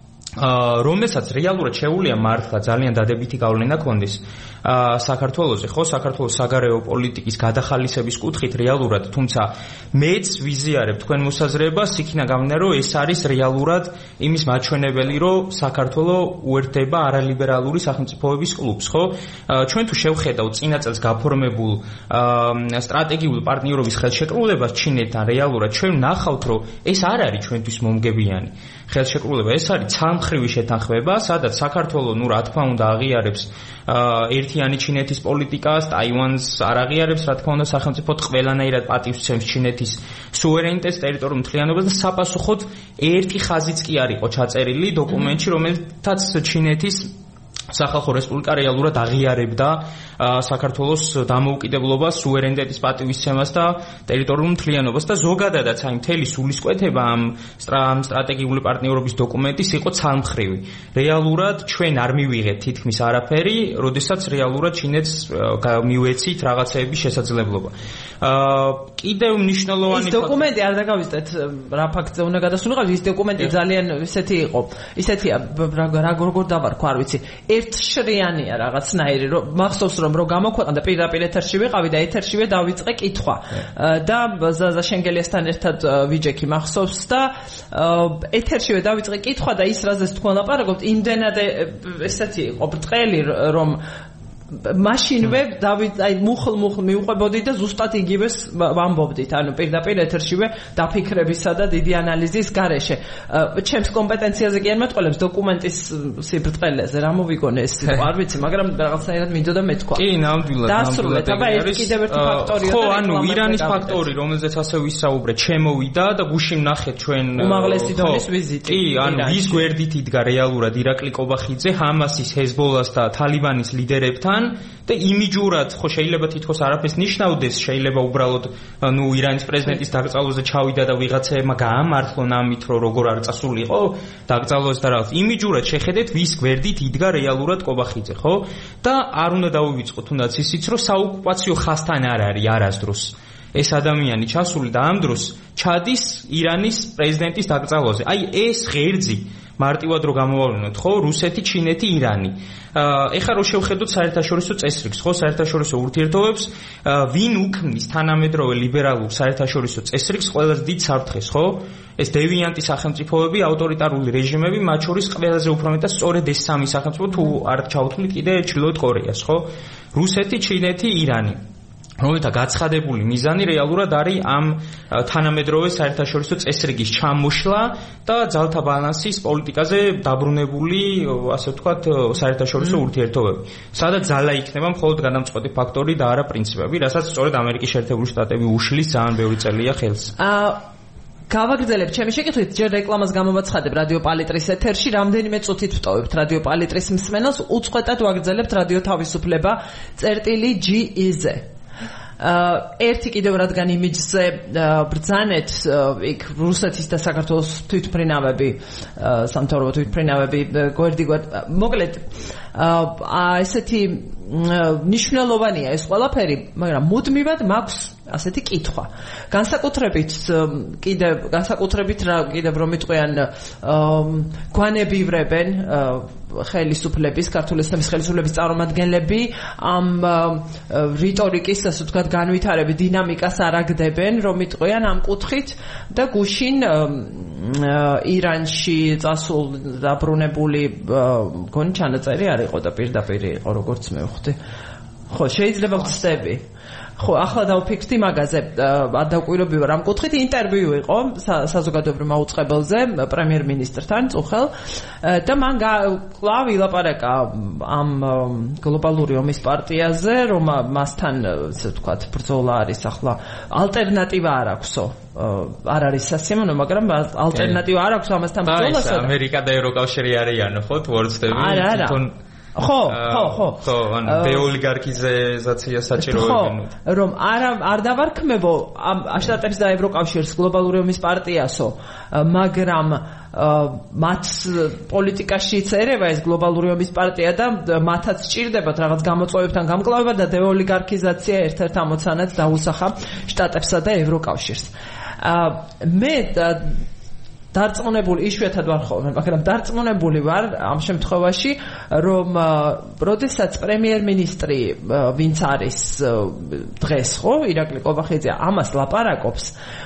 რომელსაც რეალურად შეუძლია მართლა ძალიან დადებითი გავლენა ქონდეს საქართველოზე, ხო, საქართველოს საგარეო პოლიტიკის გადახალისების კუთხით რეალურად, თუმცა მეც ვიზიარებ თქვენ მოსაზრებას, იქნა გამომდინარე, რომ ეს არის რეალურად იმის მაჩვენებელი, რომ საქართველოს უერთდება არალიბერალური სახელმწიფოების კლუბს, ხო? ჩვენ თუ შევხედავთ წინა წელს გაფორმებულ სტრატეგიულ პარტნიორობის ხელშეკრულებას ჩინეთთან, რეალურად ჩვენ ვნახავთ, რომ ეს არ არის ჩვენთვის მომგებიანი ხელშეკრულება, ეს არის ცალმხრივი შეთანხმება, სადაც საქართველოს, ნუ რა თქმა უნდა, აღიარებს ერთიანი ჩინეთის პოლიტიკას, ტაივანს არ აღიარებს, რა თქმა უნდა, სახელმწიფოდ ყველანაირად პატივსცემს ჩინეთის სუვერენიტეტს, ტერიტორიულ მთლიანობას და საპასუხოდ ერთი ხაზიც კი არ იყო ჩაწერილი დოკუმენტში, რომელთაც ჩინეთის სახალხო რესპუბლიკა რეალურად აღიარებდა საქართველოს დამოუკიდებლობას, სუვერენიტეტის პატივისცემას და ტერიტორიულ მთლიანობას და ზოგადადაც აი მთელი სულისკვეთება ამ სტრატეგიული პარტნიორობის დოკუმენტის იყო ცალმხრივი. რეალურად ჩვენ არ მივიღეთ თითქმის არაფერი, როდესაც რეალურად ჩინეთს მივეცით რაღაცეების შესაძლებლობა. კიდევ მნიშვნელოვანი ის დოკუმენტი არ დაგავიწყეთ რა ფაქტზე უნდა გადასულიყავთ, ის დოკუმენტი ძალიან ისეთი იყო, ისეთია რა როგორ დავარქვა, არ ვიცი. ერთშრიანია რაღაცნაირი, რომ მახსოვს რომ რო გამოქვეყნდა პირდაპირ ეთერში ვიყავი და ეთერშივე დავიწყე კითხვა და ზაზა შენგელიასთან ერთად ვიჯექი მახსოვს და ეთერშივე დავიწყე კითხვა და ის რაზეც თქვენ ლაპარაკობთ იმდენად ესეთი იყო ბრტყელი რომ მაშინვე დავით აი მუხლ-მუხლ მიუყვებოდი და ზუსტად იგივეს ვამბობდით, ანუ პირდაპირ ეთერშივე დაფიქრებისა და დიდი ანალიზის გარეშე. ჩემს კომპეტენციაზე კი არ მეტყოლებს დოკუმენტის სიბრტყელეზე რა მოვიგონე ეს არ ვიცი, მაგრამ რაღაცნაირად მინდოდა მეთქვა. კი, ნამდვილად, ნამდვილად. აბა ეს კიდევ ერთი ფაქტორია. ხო, ანუ ირანის ფაქტორი, რომელზეც ასე ვისაუბრეთ, შემოვიდა და გუშინ ნახეთ ჩვენ უმაღლესი დონის ვიზიტი. კი, ანუ ვის გვერდით იდგა რეალურად ირაკლი კობახიძე ჰამასის, ჰეზბოლას და თალიბანის ლიდერებთან თან და იმიჯურად ხო შეიძლება თითქოს არაფერს ნიშნავდეს, შეიძლება უბრალოდ ნუ ირანის პრეზიდენტის დაკრძალვაზე ჩავიდა და ვიღაცაებმა გაამართლონ ამით, რომ როგორ არ წასულიყო დაკრძალვაზე და რაღაც. იმიჯურად შეხედეთ, ვის გვერდით იდგა რეალურად კობახიძე, ხო? და არ უნდა დავივიწყოთ თუნდაც ისიც, რომ საოკუპაციო ხასთან არ არის არასდროს ეს ადამიანი ჩასული და ამ დროს ჩადის ირანის პრეზიდენტის დაკრძალვაზე. აი ეს ღერძი მარტივად რო გამოვავლინოთ, ხო, რუსეთი, ჩინეთი, ირანი. ეხლა რო შევხედოთ საერთაშორისო წესრიგს, ხო, საერთაშორისო ურთიერთობებს, ვინ უქმნის თანამედროვე ლიბერალურ საერთაშორისო წესრიგს ყველაზე დიდ საფრთხეს, ხო? ეს დევიანტი სახელმწიფოები, ავტორიტარული რეჟიმები, მათ შორის ყველაზე უფრო მეტად სწორედ ეს სამი სახელმწიფო თუ არ ჩავთვლით კიდე ჩრდილოეთ კორეას, ხო? რუსეთი, ჩინეთი, ირანი. რომელთა გაცხადებული მიზანი რეალურად არის ამ თანამედროვე საერთაშორისო წესრიგის ჩამოშლა და ძალთა ბალანსის პოლიტიკაზე დაბრუნებული, ასე ვთქვათ, საერთაშორისო ურთიერთობები. სადაც ძალა იქნება მხოლოდ გადამწყვეტი ფაქტორი და არა პრინციპები, რასაც სწორედ ამერიკის შეერთებული შტატები უშლის ძალიან ბევრი წელია ხელს. გავაგრძელებ ჩემი შეკითხვით, ჯერ რეკლამას გამოვაცხადებ რადიო პალიტრის ეთერში, რამდენიმე წუთით ვტოვებთ რადიო პალიტრის მსმენელს, უწყვეტად ვაგრძელებთ რადიო თავისუფლება წერტილი ჯი ი-ზე. ერთი კიდევ რადგან იმიჯზე ბრძანეთ, იქ რუსეთის და საქართველოს თვითმფრინავები, სამთავრობო თვითმფრინავები გვერდიგვერდ, მოკლედ ესეთი ნიშნულოვანია ეს ყველაფერი, მაგრამ მუდმივად მაქვს ასეთი კითხვა. განსაკუთრებით კიდევ განსაკუთრებით რა კიდევ რომ იტყვიან გვანებივრებენ ხელისუფლების, ქართული ესტამის ხელისუფლების წარმომადგენლები ამ რიტორიკის, ასე ვთქვათ, განვითარების დინამიკას არაგდებენ, რომ იტყვიან ამ კუთხით და გუშინ ირანში წასულ დაბრუნებული მგონი ჩანაწერი არ იყო და პირდაპირ იყო, როგორც მე ვხვდი. ხო, შეიძლება ვწდები. ხო, ახლა დავფიქრდი მაგაზე, ადაკვირვები ვარ ამ კუთხით. ინტერვიუ იყო საზოგადოებრივ მაუწყებელზე პრემიერ-მინისტრთან წუხელ და მან კვლავ ილაპარაკა ამ გლობალური ომის პარტიაზე, რომ მასთან, ასე ვთქვათ, ბრძოლა არის ახლა, ალტერნატივა არ აქვსო. არ არის სასიამოვნო, მაგრამ ალტერნატივა არ აქვს ამასთან ბრძოლასა. ამერიკა და ევროკავშირი არიანო, ხო, თუ არ ვცდები, თვითონ ხო, ხო, ხო. ხო, ან დეოლიგარქიზაცია საჭიროებენ. რომ არ არ დავარქმებო ამ შტატებს და ევროკავშირს გლობალური ომის პარტიასო, მაგრამ მათ პოლიტიკაში წერება ეს გლობალური ომის პარტია და მათაც სჭირდებათ რაღაც გამოწვევებთან გამკლავება და დეოლიგარქიზაცია ერთ-ერთ ამოცანად დაუსახა შტატებსა და ევროკავშირს. მე დარწმუნებული იშვიათად ვარ ხოლმე, მაგრამ დარწმუნებული ვარ ამ შემთხვევაში, რომ როდესაც პრემიერ-მინისტრი ვინც არის დღეს, ხო, ირაკლი კობახიძე ამას ლაპარაკობს,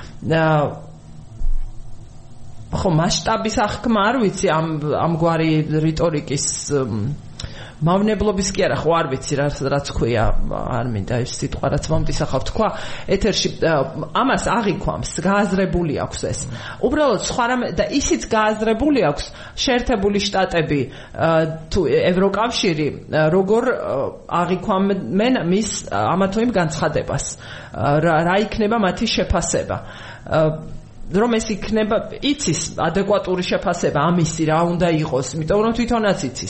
ხო, მასშტაბის აღქმა არ ვიცი ამ ამგვარი რიტორიკის მავნებლობის კი არა, ხო, არ ვიცი რაც რაც ქვია, არ მინდა ეს სიტყვა რაც მომტისახავ თქვა ეთერში, ამას აღიქვამს, გააზრებული აქვს ეს. უბრალოდ სხვა რამე და ისიც გააზრებული აქვს შეერთებული შტატები თუ ევროკავშირი, როგორ აღიქვამენ მის ამა თუ იმ განცხადებას, რა იქნება მათი შეფასება. რომ ეს იქნება, იცის ადეკვატური შეფასება ამისი რა უნდა იყოს, იმიტომ რომ თვითონაც იცის.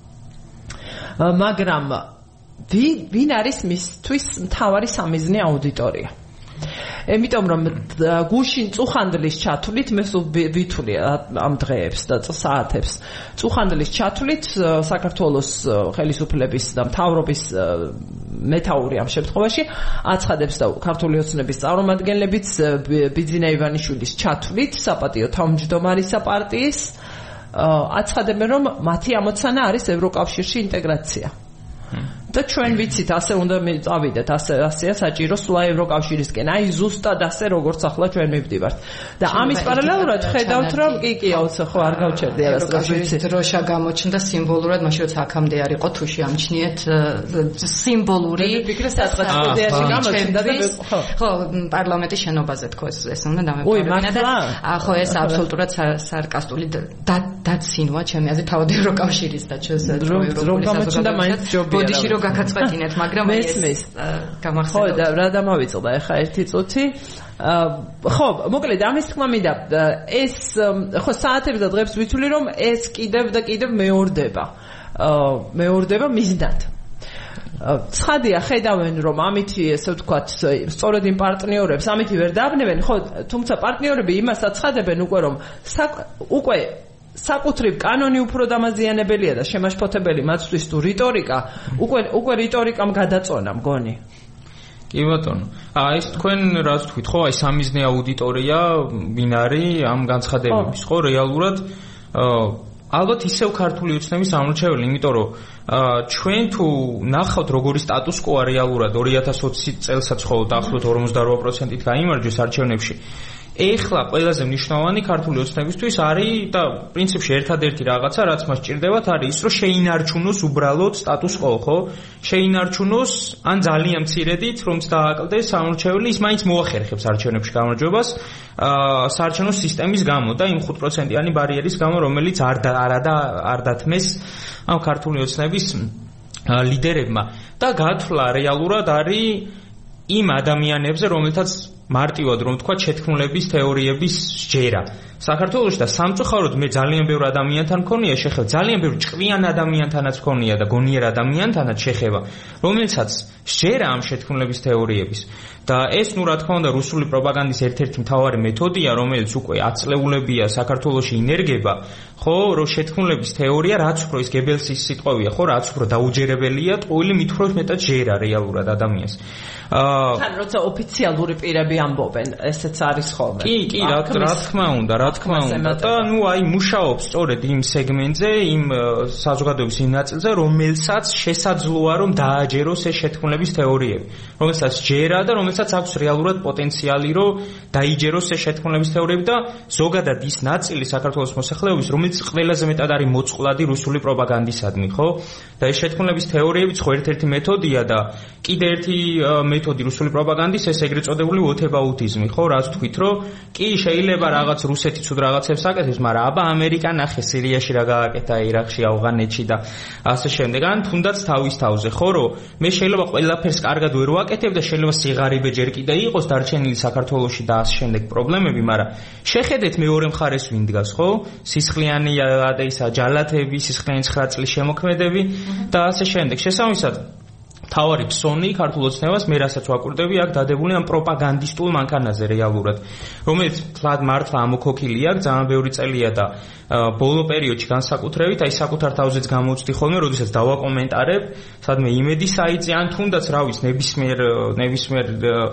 მაგრამ ვინ არის მისთვის მთავარი სამიზნე აუდიტორია? იმიტომ რომ გუშინ წუხანდლის ჩათვლით, მე სულ ვითვლი ამ დღეებს და საათებს, წუხანდლის ჩათვლით საქართველოს ხელისუფლების და მთავრობის მეთაური ამ შემთხვევაში აცხადებს და ქართული ოცნების წარმომადგენლებიც ბიძინა ივანიშვილის ჩათვლით საპატიო თავმჯდომარისა პარტიის აცხადებენ, რომ მათი ამოცანა არის ევროკავშირში ინტეგრაცია. და ჩვენ ვიცით, ასე უნდა წავიდეთ, ასე ასეა საჭირო სულა ევროკავშირისკენ. აი ზუსტად ასე როგორც ახლა ჩვენ მივდივართ. და ამის პარალელურად ხედავთ, რომ კი კი აუცე ხო არ გავჩერდი ევროკავშირის დროშა გამოჩნდა სიმბოლურად, მაშინ როცა აქამდე არ იყო, თუ შეამჩნიეთ სიმბოლური ფიქრე საწყობდიაში გამოჩნდა და ხო, პარლამენტის შენობაზე თქო ეს ეს უნდა დამეფარებინა და ხო ეს აბსოლუტურად სარკასტული დაცინვა ჩემი აზრით თავად ევროკავშირის და ჩვენს ევროპული საზოგადოებაში გაკაცვეთინეთ, მაგრამ ეს გამახსენდა. ხო, და რა დამავიწყდა ახლა ერთი წუთი. ხო, მოკლედ ამის თქმა მინდა, ეს ხო საათებს და დღეებს ვიცვლი, რომ ეს კიდევ და კიდევ მეორდება. მეორდება მიზნად. ცხადია ხედავენ რომ ამითი ესე ვთქვათ სწორედ იმ პარტნიორებს ამითი ვერ დააბნევენ ხო თუმცა პარტნიორები იმასაც ცხადებენ უკვე რომ უკვე საკუთრივ კანონი უფრო დამაზიანებელია და შემაშფოთებელი მათთვის თუ რიტორიკა უკვე უკვე რიტორიკამ გადაწონა მგონი კი ბატონო აი ეს თქვენ რაც თქვით ხო აი სამიზნე აუდიტორია ვინ არის ამ განცხადებების ხო რეალურად ალბათ ისევ ქართული ოცნების ამორჩეველი იმიტომ რომ ჩვენ თუ ნახავთ როგორი სტატუს კვოა რეალურად ორი ათას ოცი წელსაც ხო დაახლოებით ორმოცდაორვა პროცენტით გაიმარჯვეს არჩევნებში ეხლა ყველაზე მნიშვნელოვანი ქართული ოცნებისთვის არის და პრინციპში ერთადერთი რაღაცა რაც მას ჭირდებათ არის ის რომ შეინარჩუნოს უბრალოდ სტატუს კვო ხო შეინარჩუნოს ან ძალიან მცირედით რომც დააკლდეს სამორჩეველი ის მაინც მოახერხებს არჩევნებში გამარჯვებას საარჩევნო სისტემის გამო და იმ ხუთ პროცენტიანი ბარიერის გამო რომელიც არ არადა არ დათმეს ამ ქართული ოცნების ლიდერებმა და გათვლა რეალურად არის იმ ადამიანებზე რომელთაც მარტივად რომ თქვა შეთქმულების თეორიების სჯერა საქართველოში და სამწუხაროდ მე ძალიან ბევრ ადამიანთან მქონია შეხება ძალიან ბევრ ჭკვიან ადამიანთანაც მქონია და გონიერ ადამიანთანაც შეხება რომელსაც სჯერა ამ შეთქმულების თეორიების და ეს ნუ რა თქმა უნდა რუსული პროპაგანდის ერთ-ერთი მთავარი მეთოდია რომელიც უკვე აწლეულებია საქართველოში ინერგება ხო რომ შეთქმულების თეორია რაც უფრო ის გებელსის სიტყვია ხო რაც უფრო დაუჯერებელია ტყუილი მით უფრო მეტად ჟერა რეალურად ადამიანს თან როცა ოფიციალური პირები ამბობენ ესეც არის ხოლმე კი კი რა თქმა უნდა რა თქმა უნდა და ნუ აი მუშაობს სწორედ იმ სეგმენტზე იმ საზოგადოების იმ ნაწილზე რომელსაც შესაძლოა რომ დააჯეროს ეს შეთქმულების თეორიები რომელსაც ჯერა და რომელსაც აქვს რეალურად პოტენციალი რომ დაიჯეროს ეს შეთქმულების თეორიები და ზოგადად ის ნაწილი საქართველოს მოსახლეობის რომელიც ყველაზე მეტად არის მოწყვლადი რუსული პროპაგანდისადმი ხო და ეს შეთქმულების თეორიებიც ხო ერთ-ერთი მეთოდია და კიდე ერთი მეთოდი რუსული პროპაგანდის ეს ეგრეთ წოდებული whataboutism ხო რაც თქვით რომ კი შეიძლება რაღაც რუსეთი ცუდ რაღაცებს აკეთებს მაგრამ აბა ამერიკა ნახე სირიაში რა გააკეთა ირაკში ავღანეთში და ასე შემდეგ ან თუნდაც თავის თავზე ხო რომ მე შეიძლება ყველაფერს კარგად ვერ ვაკეთებ და შეიძლება სიღარიბე ჯერ კიდე იყოს დარჩენილი საქართველოში და ასე შემდეგ პრობლემები მაგრამ შეხედეთ მეორე მხარეს ვინ დგას ხო სისხლიანი და ისა ჯალათები სისხლიანი ცხრა წლის შემოქმედები და ასე შემდეგ შესაბამისად თავარი ფსონი ქართულ ოცნებას მე რასაც ვაკვირდები აქ დადებული ამ პროპაგანდისტულ მანქანაზე რეალურად რომელიც თლად მართლა ამოქოქილი აქვს ძალიან ბევრი წელია და ბოლო პერიოდში განსაკუთრებით აი საკუთარ თავზეც გამოვწდი ხოლმე როდესაც დავაკომენტარებ სადმე იმედი საიტზე ან თუნდაც რა ვიცი ნებისმიერ ნებისმიერ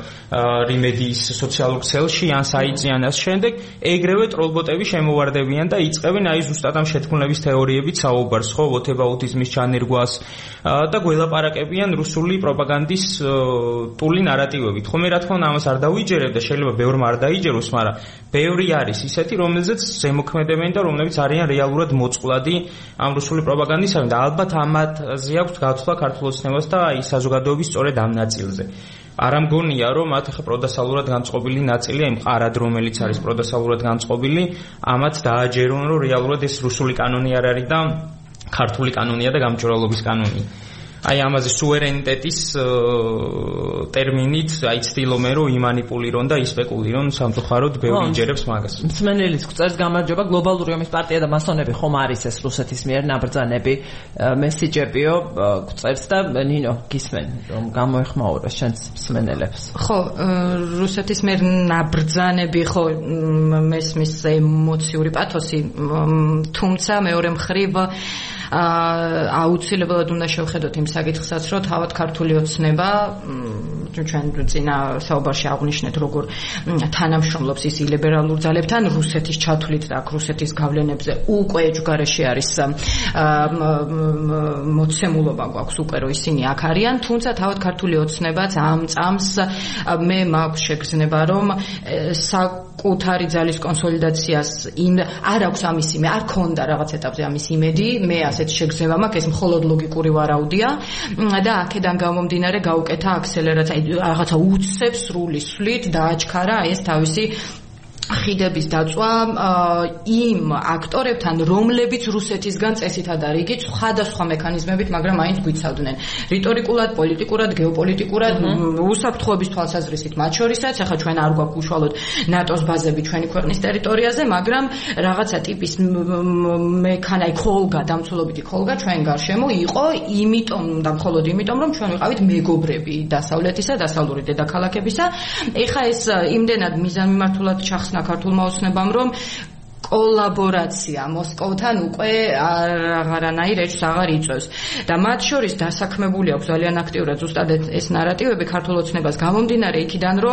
რიმედიის სოციალურ ქსელში ან საიტზე ან ასე შემდეგ ეგრევე ტროლბოტები შემოვარდებიან და იწყებენ აი ზუსტად ამ შეთქმულების თეორიებით საუბარს ხო whataboutism-ის ჩანერგვას და გველაპარაკებიან რუსული პროპაგანდის ტული ნარატივებით. ხო მე რა თქმა უნდა ამას არ დავიჯერებ და შეიძლება ბევრმა არ დაიჯეროს, მაგრამ ბევრი არის ისეთი, რომელზეც ზემოქმედებენ და რომლებიც არიან რეალურად მოწყვლადი ამ რუსული პროპაგანდისადმი და ალბათ ამაზე აქვს გათვლა ქართულ ოცნებას და აი საზოგადოების სწორედ ამ ნაწილზე. არ ამგონია რომ მათ ახლა პროდასალურად განწყობილი ნაწილი აი მყარად რომელიც არის პროდასალურად განწყობილი ამათ დააჯერონ რომ რეალურად ეს რუსული კანონი არ არის და ქართული კანონია და გამჭვირვალობის კანონია. აი ამაზე სუვერენიტეტის ტერმინით აი ცდილობენ რომ იმანიპულირონ და ისპეკულირონ სამწუხაროდ ბევრი იჯერებს მაგას. მსმენელის გწერს გამარჯობა გლობალური ომის პარტია და მასონები ხომ არის ეს რუსეთის მიერ ნაბრძანები მესიჯებიო გწერს და ნინო გისმენ რომ გამოეხმაუროს შენს მსმენელებს. ხო რუსეთის მიერ ნაბრძანები ხო მესმის ემოციური პათოსი თუმცა მეორე მხრივ აუცილებლად უნდა შევხედოთ იმ საკითხსაც, რომ თავად ქართული ოცნება ჩვენ წინა საუბარში აღვნიშნეთ, როგორ თანამშრომლობს ის ლიბერალურ ძალებთან რუსეთის ჩათვლით და რუსეთის გავლენებზე უკვე ეჯგარეში არის მოცემულობა გვაქვს უკვე რომ ისინი აქ არიან, თუმცა თავად ქართული ოცნებაც ამ წამს მე მაქვს შეგრძნება, რომ საკუთარი ძალის კონსოლიდაციას არ აქვს ამის იმედი, არ ქონდა რაღაც ეტაპზე ამის იმედი, მე ასეთ შეგრძნება მაქვს, ეს მხოლოდ ლოგიკური ვარაუდია და აქედან გამომდინარე გაუკეთა აქსელერაცია, რაღაცა უცებ სრული სვლით დააჩქარა ეს თავისი ხიდების დაწვა იმ აქტორებთან, რომლებიც რუსეთისგან წესითა და რიგით სხვადასხვა მექანიზმებით, მაგრამ მაინც გვიცავდნენ. რიტორიკულად, პოლიტიკურად, გეოპოლიტიკურად, უსაფრთხოების თვალსაზრისით მათ შორისაც, ახლა ჩვენ არ გვაქვს უშუალოდ ნატოს ბაზები ჩვენი ქვეყნის ტერიტორიაზე, მაგრამ რაღაცა ტიპის მექანაი ხოლგა, დამცველობითი ხოლგა ჩვენ გარშემო იყო, იმიტომ და მხოლოდ იმიტომ, რომ ჩვენ ვიყავით მეგობრები დასავლეთისა, დასავლური დედაქალაქებისა. ეხა ეს იმდენად მიზანმიმართულად ჩახსნა ქართულმა ოცნებამ, რომ კოლაბორაცია მოსკოვთან უკვე აღარანაირ ეჭვს აღარ იწვევს და მათ შორის დასაქმებული აქვს ძალიან აქტიურად ზუსტად ეს ნარატივები ქართულ ოცნებას გამომდინარე იქიდან, რომ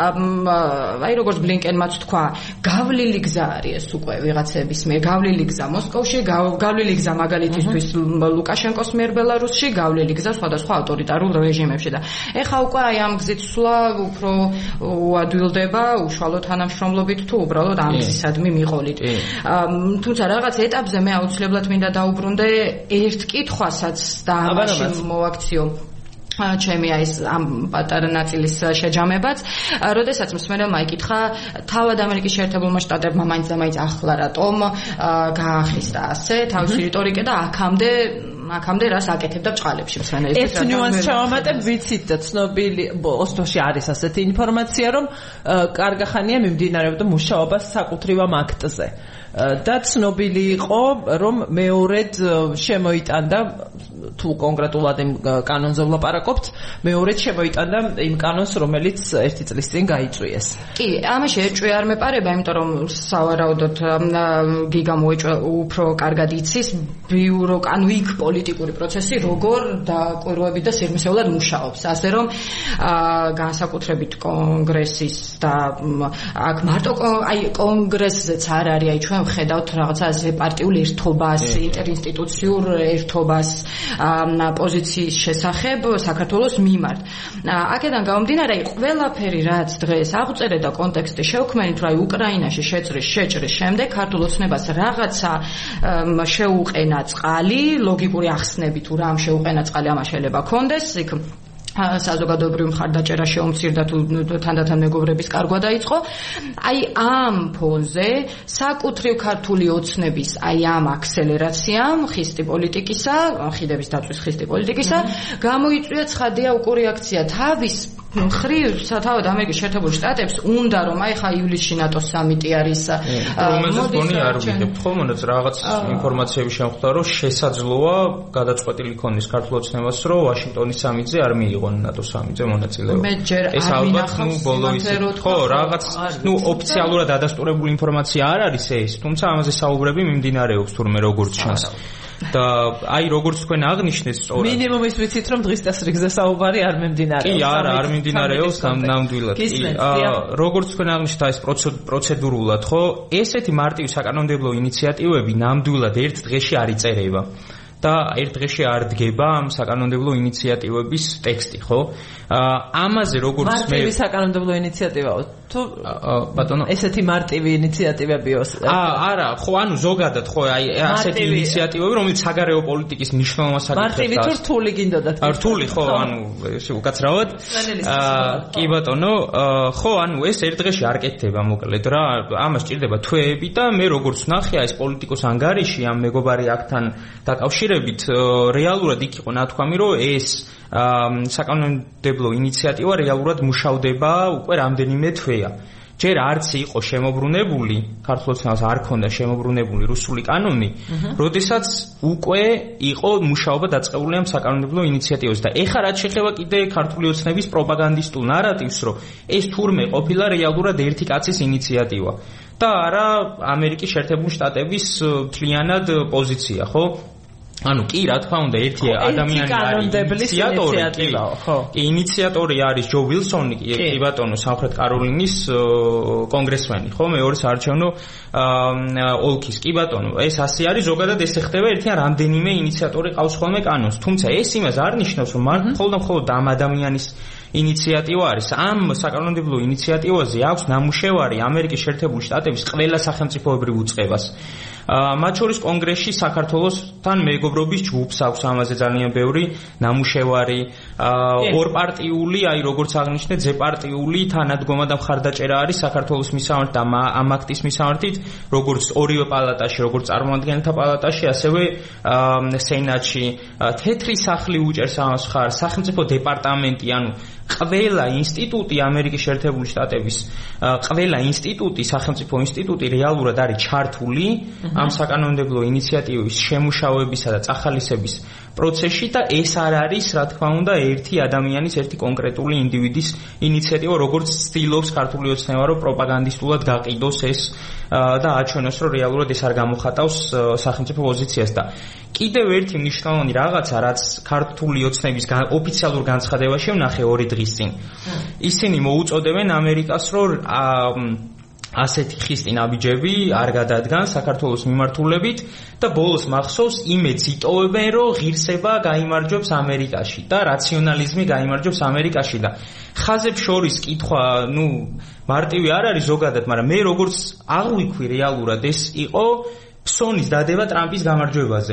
აი როგორც ბლინკენმაც თქვა, გავლილი გზა არის ეს უკვე ვიღაცების მიერ, გავლილი გზა მოსკოვში, გავლილი გზა მაგალითისთვის ლუკაშენკოს მიერ ბელარუსში, გავლილი გზა სხვადასხვა ავტორიტარულ რეჟიმებში და ეხა უკვე აი ამ გზით სვლა უფრო უადვილდება უშუალო თანამშრომლობით თუ უბრალოდ ამ გზისადმი მიყოლით. თუმცა რაღაც ეტაპზე მე აუცილებლად მინდა დაუბრუნდე ერთ კითხვასაც და ამაში მოვაქციო ჩემი აი ეს ამ პატარა ნაწილის შეჯამებაც, როდესაც მსმენელმა იკითხა, თავად ამერიკის შეერთებულმა შტატებმა მაინც და მაინც ახლა რატომ გაახისტა ასე თავისი რიტორიკა და აქამდე აქამდე რას აკეთებდა ბჭყალებში მსმენელისთვის. ეს ნიუანსს ჩავამატებ, ვიცით და ცნობილი ოსტოში არის ასეთი ინფორმაცია, რომ კარგახანია მიმდინარეობდა მუშაობა საკუთრივ ამ აქტზე. და ცნობილი იყო, რომ მეორედ შემოიტანდა, თუ კონკრეტულად იმ კანონზე ვლაპარაკობთ, მეორედ შემოიტანდა იმ კანონს, რომელიც ერთი წლის წინ გაიწვიეს. კი, ამაში ეჭვი არ მეპარება, იმიტომ რომ სავარაუდოდ გიგა მოეჭვა უფრო კარგად იცის ბიურო, ანუ იქ პოლიტიკური პროცესი როგორ დაკვირვებით და სიღრმისეულად მუშაობს. ასე რომ განსაკუთრებით კონგრესის და აქ მარტო აი კონგრესზეც არ არის, აი ჩვენ ხედავთ რაღაცა პარტიულ ერთობას, ინტერინსტიტუციურ ერთობას პოზიციის შესახებ საქართველოს მიმართ. აქედან გამომდინარე, აი ყველაფერი რაც დღეს აღწერეთ და კონტექსტი შევქმნით, რომ აი უკრაინაში შეჭრის შეჭრის შემდეგ ქართულ ოცნებას რაღაცა შეუყენა წყალი, ლოგიკური ახსნები თუ რა ამ შეუყენა წყალი ამას შეიძლება ქონდეს, იქ საზოგადოებრივი მხარდაჭერა შეუმცირდა თუ თანდათან მეგობრების კარგვა დაიწყო. აი ამ ფონზე საკუთრივ ქართული ოცნების აი ამ აქსელერაციამ ხისტი პოლიტიკისა, ხიდების დაწვის ხისტი პოლიტიკისა გამოიწვია ცხადია უკუ რეაქცია თავის მხრივ სათავოდ ამერიკის შეერთებულ შტატებს უნდა რომ აი ხა ივლისში ნატოს სამიტი არის რომელზეც გონი არ ვიგებთ ხო მონაც რაღაც ინფორმაციები შემხვდა რომ შესაძლოა გადაწყვეტილი ქონდეს ქართულ ოცნებას რომ ვაშინგტონის სამიტზე არ მიიღონ ნატოს სამიტზე მონაწილეობა. ეს ალბათ ნუ ბოლო ისე ხო რაღაც ნუ ოფიციალურად დადასტურებული ინფორმაცია არ არის ეს, თუმცა ამაზე საუბრები მიმდინარეობს თურმე როგორც ჩანს. და აი როგორც თქვენ აღნიშნეთ სწორად მინიმუმის ვიცით რომ დღის დასრიგზე საუბარი არ მიმდინარეობს. კი არა არ მიმდინარეობს ნამდვილად. კი როგორც თქვენ აღნიშნეთ ეს პროცედურულად ხო ესეთი მარტივი საკანონმდებლო ინიციატივები ნამდვილად ერთ დღეში არ იწერება. და ერთ დღეში არ დგება ამ საკანონმდებლო ინიციატივების ტექსტი, ხო? ამაზე როგორც მე მარტივი საკანონმდებლო ინიციატივაა თუ ბატონო ესეთი მარტივი ინიციატივებიო? აა არა, ხო, ანუ ზოგადად ხო აი ასეთი ინიციატივები, რომელიც საგარეო პოლიტიკის მნიშვნელოვან საკითხებს მარტივი თუ რთული გინდოდა? რთული ხო, ანუ ესე უკაცრავად. კი ბატონო, ხო, ანუ ეს ერთ დღეში არ კეთდება მოკლედ რა, ამას ჭირდება თვეები და მე როგორც ნახე ეს პოლიტიკოს ანგარიში ამ მეგობარი აქტთან დაკავშირებით რეალურად იქ იყო ნათქვამი, რომ ეს საკანონმდებლო ინიციატივა რეალურად მუშავდება უკვე რამდენიმე თვეა. ჯერ არც იყო შემოbrunებული, ქართულ ოცნებას არ ქონდა შემოbrunებული რუსული კანონი, როდესაც უკვე იყო მუშაობა დაწყებული ამ საკანონმდებლო ინიციატივაზე და ეხლა რაც შეეხება კიდე ქართული ოცნების პროპაგანდისტულ ნარატივს, რომ ეს თურმე ყოფილა რეალურად ერთი კაცის ინიციატივა და არა ამერიკის შეერთებული შტატების მთლიანად პოზიცია, ხო? ანუ კი რა თქმა უნდა ერთი ადამიანი არის ინიციატორი, ხო? კი ინიციატორი არის ჯო ვილსონი, კი ბატონო სამხრეთ კაროლინის კონგრესმენი, ხო? მეორე საარჩევნო ოლქის, კი ბატონო. ეს ასე არის, ზოგადად ეს ხდება ერთიან რამდენიმე ინიციატორი ყავს ხოლმე კანონს. თუმცა ეს იმას არ ნიშნავს, რომ მხოლოდ მხოლოდ ამ ადამიანის ინიციატივა არის. ამ საკანონმდებლო ინიციატივაზე აქვს ნამუშევარი ამერიკის შეერთებული შტატების ყველა სახელმწიფოებრივ უწყებას. მათ შორის კონგრესში საქართველოსთან მეგობრობის ჯგუფს აქვს ამაზე ძალიან ბევრი ნამუშევარი, ორპარტიული, აი როგორც აღნიშნეთ, ზეპარტიული თანადგომა და მხარდაჭერა არის საქართველოს მისამართით და ამ აქტის მისამართით, როგორც ორივე პალატაში, როგორც წარმომადგენელთა პალატაში, ასევე სენატში. თეთრი სახლი უჭერს ამას ხარ, სახელმწიფო დეპარტამენტი, ანუ ყველა ინსტიტუტი ამერიკის შეერთებული შტატების ყველა ინსტიტუტი, სახელმწიფო ინსტიტუტი რეალურად არის ჩართული ამ საკანონმდებლო ინიციატივის შემუშავებისა და წახალისების პროცესში და ეს არ არის, რა თქმა უნდა, ერთი ადამიანის, ერთი კონკრეტული ინდივიდის ინიციატივა, როგორც ცდილობს ქართული ოცნება, რომ პროპაგანდისტულად გაყიდოს ეს და აჩვენოს, რომ რეალურად ეს არ გამოხატავს სახელმწიფო პოზიციას და კიდევ ერთი მნიშვნელოვანი რაღაცა, რაც ქართული ოცნების ოფიციალურ განცხადებაში ვნახე ორი დღის წინ. ისინი მოუწოდებენ ამერიკას, რომ ასეთი ხისტი ნაბიჯები არ გადადგან საქართველოს მიმართულებით და ბოლოს მახსოვს იმედს იტოვებენ, რომ ღირსება გაიმარჯვებს ამერიკაში და რაციონალიზმი გაიმარჯვებს ამერიკაში და ხაზებს შორის კითხვა, ნუ მარტივი არ არის ზოგადად, მაგრამ მე როგორც აღვიქვი რეალურად ეს იყო ფსონის დადება ტრამპის გამარჯვებაზე.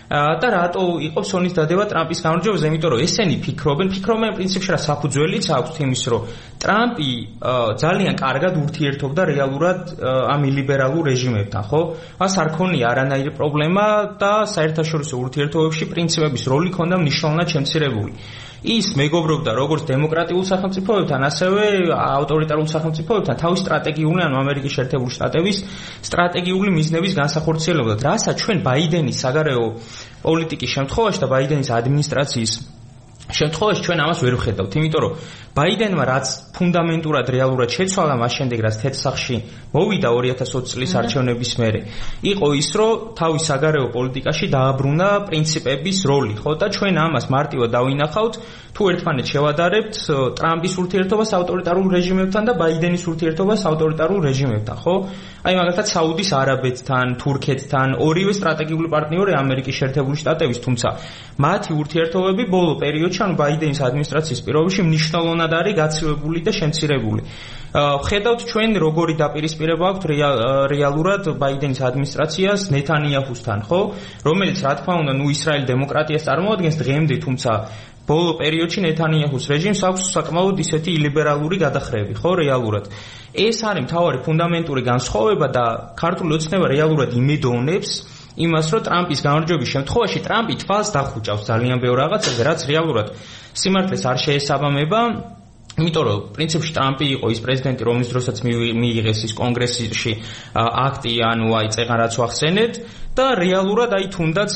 და რატო იყო ფსონის დადება ტრამპის გამარჯვებაზე? იმიტომ რომ ესენი ფიქრობენ, ფიქრობენ პრინციპში რა საფუძველიც აქვს იმის, რომ ტრამპი ძალიან კარგად ურთიერთობდა რეალურად ამ ლიბერალურ რეჟიმებთან, ხო? მას არ ქონია არანაირი პრობლემა და საერთაშორისო ურთიერთობებში პრინციპების როლი ქონდა მნიშვნელოვნად შემცირებული. ის მეგობრობდა როგორც დემოკრატიულ სახელმწიფოებთან, ასევე ავტორიტარულ სახელმწიფოებთან თავის სტრატეგიული, ანუ ამერიკის შეერთებული შტატების სტრატეგიული მიზნების განსახორციელებლად, რასაც ჩვენ ბაიდენის საგარეო პოლიტიკის შემთხვევაში და ბაიდენის ადმინისტრაციის შემთხვევაში ჩვენ ამას ვერ ვხედავთ, იმიტომ რომ ბაიდენმა რაც ფუნდამენტურად რეალურად შეცვალა მას შემდეგ, რაც თეთრსახლში მოვიდა ორი ათას ოცი წლის არჩევნების მერე, იყო ის, რომ თავის საგარეო პოლიტიკაში დააბრუნა პრინციპების როლი, ხო? და ჩვენ ამას მარტივად დავინახავთ, თუ ერთმანეთს შევადარებთ ტრამპის ურთიერთობას ავტორიტარულ რეჟიმებთან და ბაიდენის ურთიერთობას ავტორიტარულ რეჟიმებთან, ხო? აი მაგალითად საუდის არაბეთთან, თურქეთთან, ორივე სტრატეგიული პარტნიორი ამერიკის შეერთებული შტატების, თუმცა მათი ურთიერთობები ბოლო პერიოდში, ანუ ბაიდენის ადმინისტრაციის პირობებში მნიშვნელოვნად არის გაცივებული და შემცირებული. ხედავთ ჩვენ როგორი დაპირისპირება აქვს რეალურად ბაიდენის ადმინისტრაციას ნეთანიაჰუსთან, ხო? რომელიც რა თქმა უნდა, ნუ ისრაელ დემოკრატიას წარმოადგენს დღემდე, თუმცა ბოლო პერიოდში ნეთანიაჰუს რეჟიმს აქვს საკმაოდ ისეთი ილიბერალური გადახრები, ხო, რეალურად. ეს არის მთავარი ფუნდამენტური განსხვავება და ქართული ოცნება რეალურად იმედოვნებს იმას, რომ ტრამპის გამარჯვების შემთხვევაში ტრამპი თვალს დახუჭავს ძალიან ბევრ რაღაცაზე, რაც რეალურად სიმართლეს არ შეესაბამება. იმიტომ რომ პრინციპში ტრამპი იყო ის პრეზიდენტი, რომლის დროსაც მიიღეს ის კონგრესში აქტი, ანუ აი წეღან რაც ვახსენეთ და რეალურად აი თუნდაც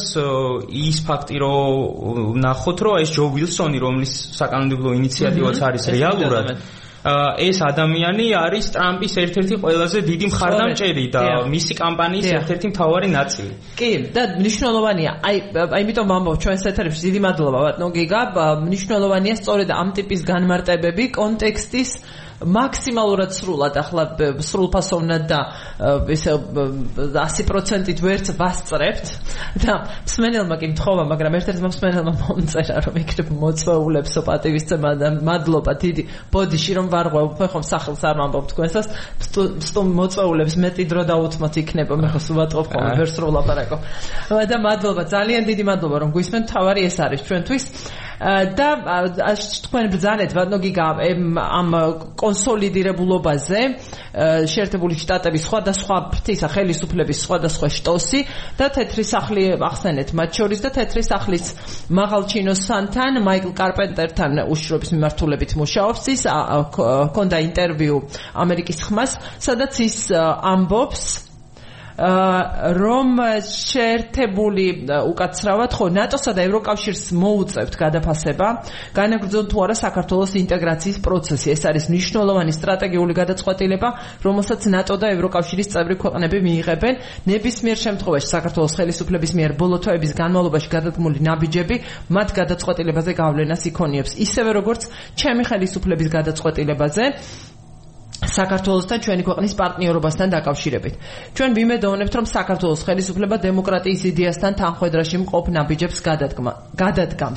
ის ფაქტი რომ ნახოთ, რომ ეს ჯო ვილსონი, რომლის საკანონმდებლო ინიციატივაც არის რეალურად ეს ადამიანი არის ტრამპის ერთ-ერთი ყველაზე დიდი მხარდამჭერი და მისი კამპანიის ერთ-ერთი მთავარი ნაწილი. კი, და მნიშვნელოვანია. აი, აიმიტომ ვამბობ ჩვენს ეთერებში დიდი მადლობა ბატონო გიგა. მნიშვნელოვანია სწორედ ამ ტიპის განმარტებები კონტექსტის მაქსიმალურად სრულად, ახლა სრულფასოვნად და ესე ასი პროცენტით ვერც ვასწრებთ და მსმენელმა კი მთხოვა, მაგრამ ერთ-ერთმა მსმენელმა მომწერა, რომ იქნებ მოწვეულებსო პატივისცემა და მადლობა დიდი ბოდიში რომ ვარღვევ, ხომ სახელს არ ვამბობ თქვენსას, სტუმ მოწვეულებს მეტი დრო დაუთმოთ იქნება, მე ხო სულატყობ ხოლმე ვერ სრულაპარაკო. და მადლობა, ძალიან დიდი მადლობა რომ გვისმენთ, თავარი ეს არის ჩვენთვის. და თქვენ ბრძანეთ ბატონო გიგა ამ კონსოლიდირებულობაზე შეერთებული შტატების სხვადასხვა ფრთისა ხელისუფლების სხვადასხვა შტოსი და თეთრი სახლი ახსენეთ მათ შორის და თეთრი სახლის მაღალ ჩინოსანთან მაიკლ კარპენტერთან უშიშრობის მიმართულებით მუშაობს. ის ჰქონდა ინტერვიუ ამერიკის ხმას, სადაც ის ამბობს რომ შეერთებული უკაცრავად ხო ნატოსა და ევროკავშირს მოუწევთ გადაფასება, განაგრძონ თუ არა საქართველოს ინტეგრაციის პროცესი. ეს არის მნიშვნელოვანი სტრატეგიული გადაწყვეტილება, რომელსაც ნატო და ევროკავშირის წევრი ქვეყნები მიიღებენ. ნებისმიერ შემთხვევაში საქართველოს ხელისუფლების მიერ ბოლო თვეების განმავლობაში გადადგმული ნაბიჯები მათ გადაწყვეტილებაზე გავლენას იქონიებს, ისევე როგორც ჩემი ხელისუფლების გადაწყვეტილებაზე საქართველოსთან ჩვენი ქვეყნის პარტნიორობასთან დაკავშირებით. ჩვენ ვიმედოვნებთ, რომ საქართველოს ხელისუფლება დემოკრატიის იდეასთან თანხვედრაში მყოფ ნაბიჯებს გადადგმავს.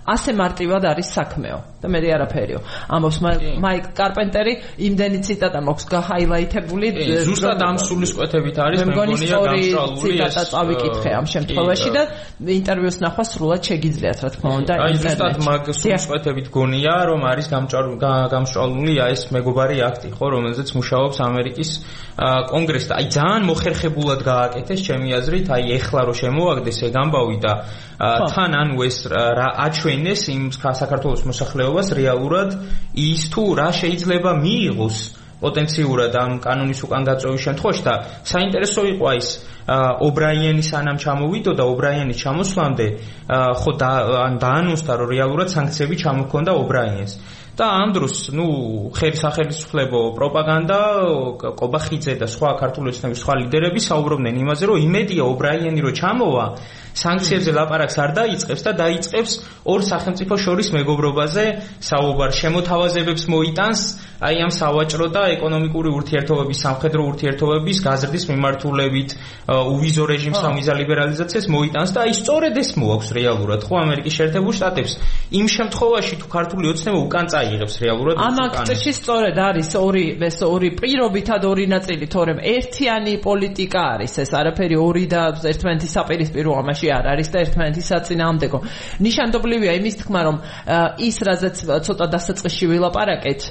ასე მარტივად არის საქმეო და მე არაფერიო. ამბობს მაიკ კარპენტერი, იმდენი ციტატა მაქვს გაჰაილაითებული. ზუსტად ამ სულისკვეთებით არის მე მგონია გამშრალული ეს ციტატა წავიკითხე ამ შემთხვევაში და ინტერვიუს ნახვა სრულად შეგიძლიათ რა თქმა უნდა. აი ზუსტად მაგ სულისკვეთებით გონია რომ არის გამშრალული ეს მეგობარი აქტი, ხო, რომელზეც მუშაობს ამერიკის კონგრესს. აი ძალიან მოხერხებულად გააკეთეს ჩემი აზრით, აი ეხლა რო შემოვაგდეს ეგ ამბავი და თან ანუ ეს რა აჩვენეს იმ საქართველოს მოსახლეობას რეალურად ის თუ რა შეიძლება მიიღოს პოტენციურად ამ კანონის უკან გაწევის შემთხვევაში და საინტერესო იყო ის ობრაიანი სანამ ჩამოვიდოდა ობრაიანის ჩამოსვლამდე ხო დაანონსდა რომ რეალურად სანქციები ჩამოჰქონდა ობრაიანს და ამ დროს ნუ ხელისახელისუფლებო პროპაგანდა კობახიძე და სხვა ქართული ოცნების სხვა ლიდერები საუბრობდნენ იმაზე რომ იმედია ობრაიანი რო ჩამოვა სანქციებზე ლაპარაკს არ დაიწყებს და დაიწყებს ორ სახელმწიფო შორის მეგობრობაზე საუბარ შემოთავაზებებს მოიტანს აი ამ სავაჭრო და ეკონომიკური ურთიერთობების სამხედრო ურთიერთობების გაზრდის მიმართულებით უვიზო რეჟიმს სამიზა ლიბერალიზაციას მოიტანს და აი სწორედ ეს მოაქვს რეალურად ხო ამერიკის შეერთებულ შტატებს იმ შემთხვევაში თუ ქართული ოცნება უკან წაიღებს რეალურად ამ აქტში სწორედ არის ორი ეს ორი პირობითად ორი ნაწილი თორემ ერთიანი პოლიტიკა არის ეს არაფერი ორი და ერთმანეთის საპირისპირო ამაში არ არის და ერთმანეთის საწინააღმდეგო ნიშანდობლივია იმის თქმა რომ ის რაზეც ცოტა დასაწყისში ვილაპარაკეთ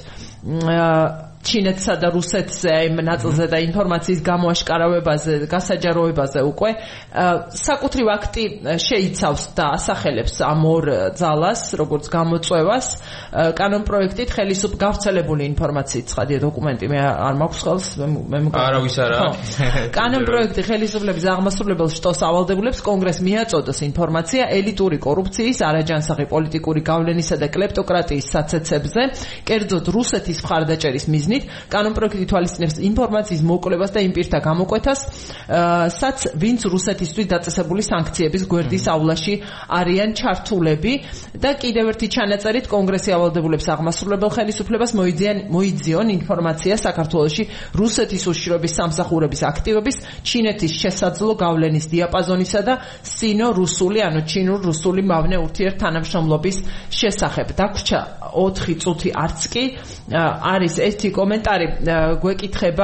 ჩინეთსა და რუსეთზე იმ ნაწილზე და ინფორმაციის გამოაშკარავებაზე, გასაჯაროებაზე უკვე საკუთრივ აქტი შეიცავს და ასახელებს ამ ორ ძალას, როგორც გამოწვევას, კანონ პროექტით ხელისუფ გავრცელებული ინფორმაციით ცხადია დოკუმენტი, მე არ მაქვს ხელს, მე არავის არა. კანონ პროექტი ხელისუფლების აღმასრულებელ შტოს ავალდებულებს კონგრესს მიაწოდოს ინფორმაცია ელიტური კორუფციის, არაჯანსაღი პოლიტიკური გავლენისა და კლეპტოკრატიის საცეცებზე, კერძოდ რუსეთის მხარდაჭერის მიზნით კანონ პროექტი თვალისწინებს ინფორმაციის მოკვლევას და იმ პირთა გამოკვეთას, სადაც ვინც რუსეთისთვის დაწესებული სანქციების გვერდის ავლაში არიან ჩართულები და კიდევ ერთი ჩანაწერით კონგრესი ავალდებულებს აღმასრულებელ ხელისუფლებას მოიძიონ ინფორმაცია საქართველოში რუსეთის უშიშროების სამსახურების აქტივების, ჩინეთის შესაძლო გავლენის დიაპაზონისა და სინო-რუსული, ანუ ჩინურ-რუსული მავნე ურთიერთთანამშრომლობის შესახებ. დაგვრჩა ოთხი წუთი არც კი არის ერთი კომენტარი გვეკითხება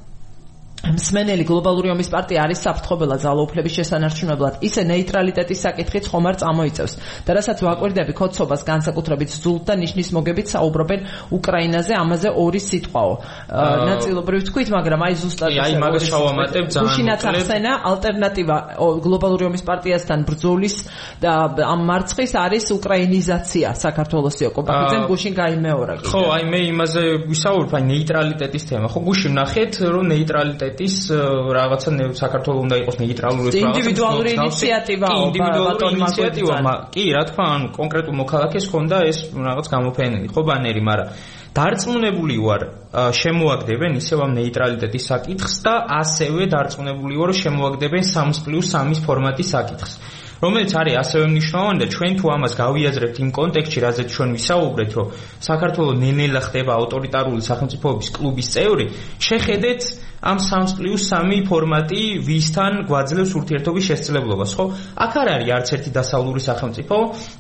მსმენელი გლობალური ომის პარტია არის საფრთხობელად ძალაუფლების შესანარჩუნებლად ისე ნეიტრალიტეტის საკითხით ხომ არ წამოიწევს და რასაც ვაკვირდები ხოცობას განსაკუთრებით ზულთ და ნიშნის მოგებით საუბრობენ უკრაინაზე ამაზე ორი სიტყვაო ნაწილობრივ თქვით მაგრამ აი ზუსტად აი მაგას შევამატებ ძალიან მოკლედ ალტერნატივა გლობალური ომის პარტიასთან ბრძოლის და ამ მარცხის არის უკრაინიზაცია საქართველოსი ოკუპაციამ გუშინ გაიმეორა ხო აი მე იმაზე ვისაუბრებ აი ნეიტრალიტეტის თემა ხო გუშინ ნახეთ რომ ნეიტრალიტეტი ის რაღაცა საქართველოს უნდა იყოს ნეიტრალური რაღაცა ინდივიდუალური ინიციატივა ინდივიდუალური ინიციატივა კი რა თქმა ანუ კონკრეტულ მოქალაქეს ჰქონდა ეს რაღაც გამოფენილი ხო ბანერი მაგრამ დარწმუნებული ვარ შემოაგდებენ ისევ ამ ნეიტრალიტეტის საკითხს და ასევე დარწმუნებული ვარ რომ შემოაგდებენ სამი პლუს სამი ფორმატის საკითხს რომელიც არის ასევე მნიშვნელოვანი და ჩვენ თუ ამას გავიაზრებთ იმ კონტექსტში, რაზეც ჩვენ ვისაუბრეთ, რომ საქართველოს ნენელა ხდება ავტორიტარული სახელმწიფოების კლუბის წევრი, შეხედეთ ამ სამი პლუს სამი ფორმატი ვისთან გვაძლევს ურთიერთობის შესაძლებლობას, ხო? აქ არ არის არც ერთი დასავლური სახელმწიფო,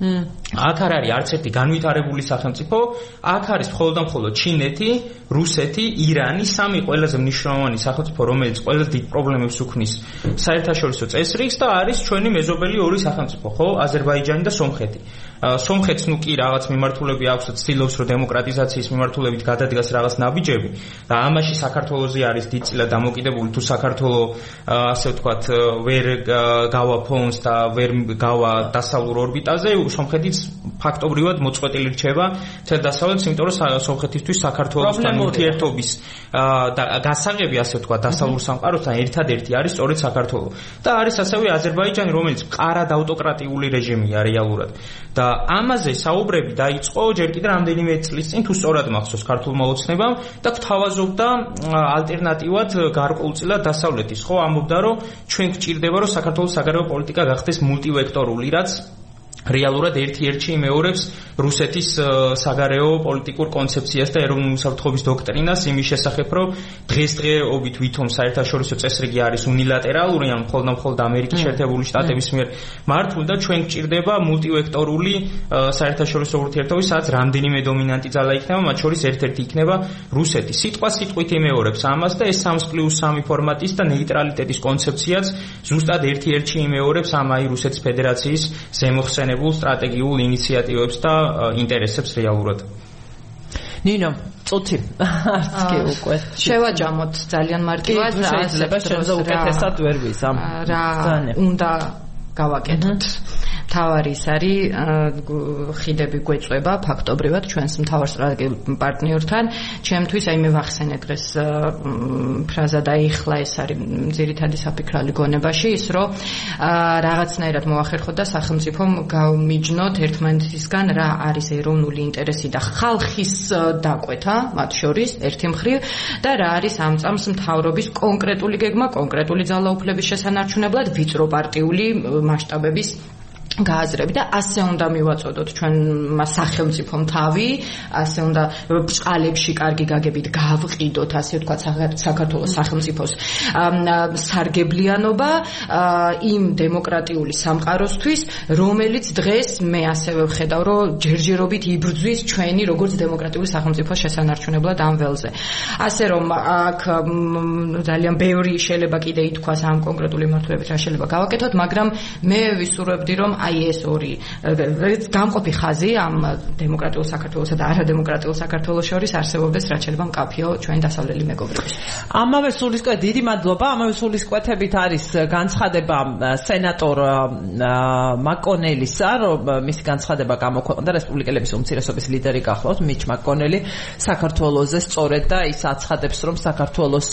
აქ არ არის არც ერთი განვითარებული სახელმწიფო, აქ არის მხოლოდ და მხოლოდ ჩინეთი, რუსეთი, ირანი, სამი ყველაზე მნიშვნელოვანი სახელმწიფო, რომელიც ყველაზე დიდ პრობლემებს უქმნის საერთაშორისო წესრიგს და არის ჩვენი მეზობელი ორი სახელმწიფო, ხო? აზერბაიჯანი და სომხეთი. სომხეთს ნუ კი რაღაც მიმართულები აქვს, ცდილობს რომ დემოკრატიზაციის მიმართულებით გადადგას რაღაც ნაბიჯები და ამაში საქართველოსი არის დიდწილად დამოკიდებული თუ საქართველოს ასე ვთქვათ ვერ გავა ფონს და ვერ გავა დასავლურ ორბიტაზე, სომხეთიც ფაქტობრივად მოწყვეტილი რჩება ცელ დასავლეთს, იმიტომ რომ სომხეთისთვის საქართველოსთან ურთიერთობის და გასაღები ასე ვთქვათ დასავლურ სამყაროსთან ერთადერთი არის სწორედ საქართველო და არის ასევე აზერბაიჯანი, რომელიც მყარად ავტოკრატიული რეჟიმია რეალურად და ამაზე საუბრები დაიწყო ჯერ კიდევ რამდენიმე წლის წინ თუ სწორად მახსოვს ქართულმა ოცნებამ და გვთავაზობდა ალტერნატივად გარკვეულწილად დასავლეთის ხო ამბობდა რომ ჩვენ გვჭირდება რომ საქართველოს საგარეო პოლიტიკა გახდეს მულტივექტორული რაც რეალურად ერთ-ერთი იმეორებს რუსეთის საგარეო პოლიტიკურ კონცეფციას და ეროვნული უსაფრთხოების დოქტრინას იმის შესახებ, რომ დღესდღეობით ვითომ საერთაშორისო წესრიგი არის უნილატერალური, ან მხოლოდ მხოლოდ ამერიკის შეერთებული შტატების მიერ მართული და ჩვენ გვჭირდება მულტივექტორული საერთაშორისო ურთიერთობები, სადაც რამდენიმე დომინანტი ძალა იქნება, მათ შორის ერთ-ერთი იქნება რუსეთი. სიტყვა სიტყვით იმეორებს ამას და ეს სამს პლუს სამი ფორმატის და ნეიტრალიტეტის კონცეფციაც ზუსტად ერთ-ერთი იმეორებს ამ აი რუსეთის ფედერაციის ზემოხსენებულ სტრატეგიულ ინიციატივებს და ინტერესებს რეალურად. ნინო, წუთი არც კი უკვე შევაჯამოთ ძალიან მარტივად, შეიძლება შემდგა უკეთესად ვერ ვიზამ. რა უნდა გავაკეთოთ? თავარი ის არის ხიდები გვეწובה ფაქტობრივად ჩვენს მთავარ სტრატეგიულ პარტნიორთან. ჩემთვის აი მე ვახსენე დღეს ფრაზა და ეხლა ეს არის ძირითადი საფიქრალი გონებაში ის რომ რაღაცნაირად მოახერხოთ და სახელმწიფომ გავმიჯნოთ ერთმანეთისგან რა არის ეროვნული ინტერესი და ხალხის დაკვეთა მათ შორის ერთი მხრივ და რა არის ამ წამს მთავრობის კონკრეტული გეგმა, კონკრეტული ძალაუფლების შესანარჩუნებლად ვიწრო პარტიული მასშტაბების გააზრები და ასე უნდა მივაწოდოთ ჩვენმა სახელმწიფომ თავი, ასე უნდა ბჭყალებში კარგი გაგებით გავყიდოთ, ასე ვთქვათ, საქართველოს სახელმწიფოს სარგებლიანობა იმ დემოკრატიული სამყაროსთვის, რომელიც დღეს მე ასევე ვხედავ, რომ ჯერჯერობით იბრძვის ჩვენი როგორც დემოკრატიული სახელმწიფოს შესანარჩუნებლად ამ ველზე. ასე რომ აქ ძალიან ბევრი შეიძლება კიდე ითქვას ამ კონკრეტული მართლებით რა შეიძლება გავაკეთოთ, მაგრამ მე ვისურვებდი რომ აი ეს ორი გამყოფი ხაზი ამ დემოკრატიულ საქართველოსა და არადემოკრატიულ საქართველოს შორის არსებობდეს, რაც შეიძლება მკაფიო ჩვენი დასავლელი მეგობრების. ამავე სულისკვეთებით დიდი მადლობა. ამავე სულისკვეთებით არის განცხადება სენატორ მაკონელისა, რომ მისი განცხადება გამოქვეყნდა რესპუბლიკელების უმცირესობის ლიდერი გახლავთ მიჩ მაკონელი საქართველოზე სწორედ და ის აცხადებს, რომ საქართველოს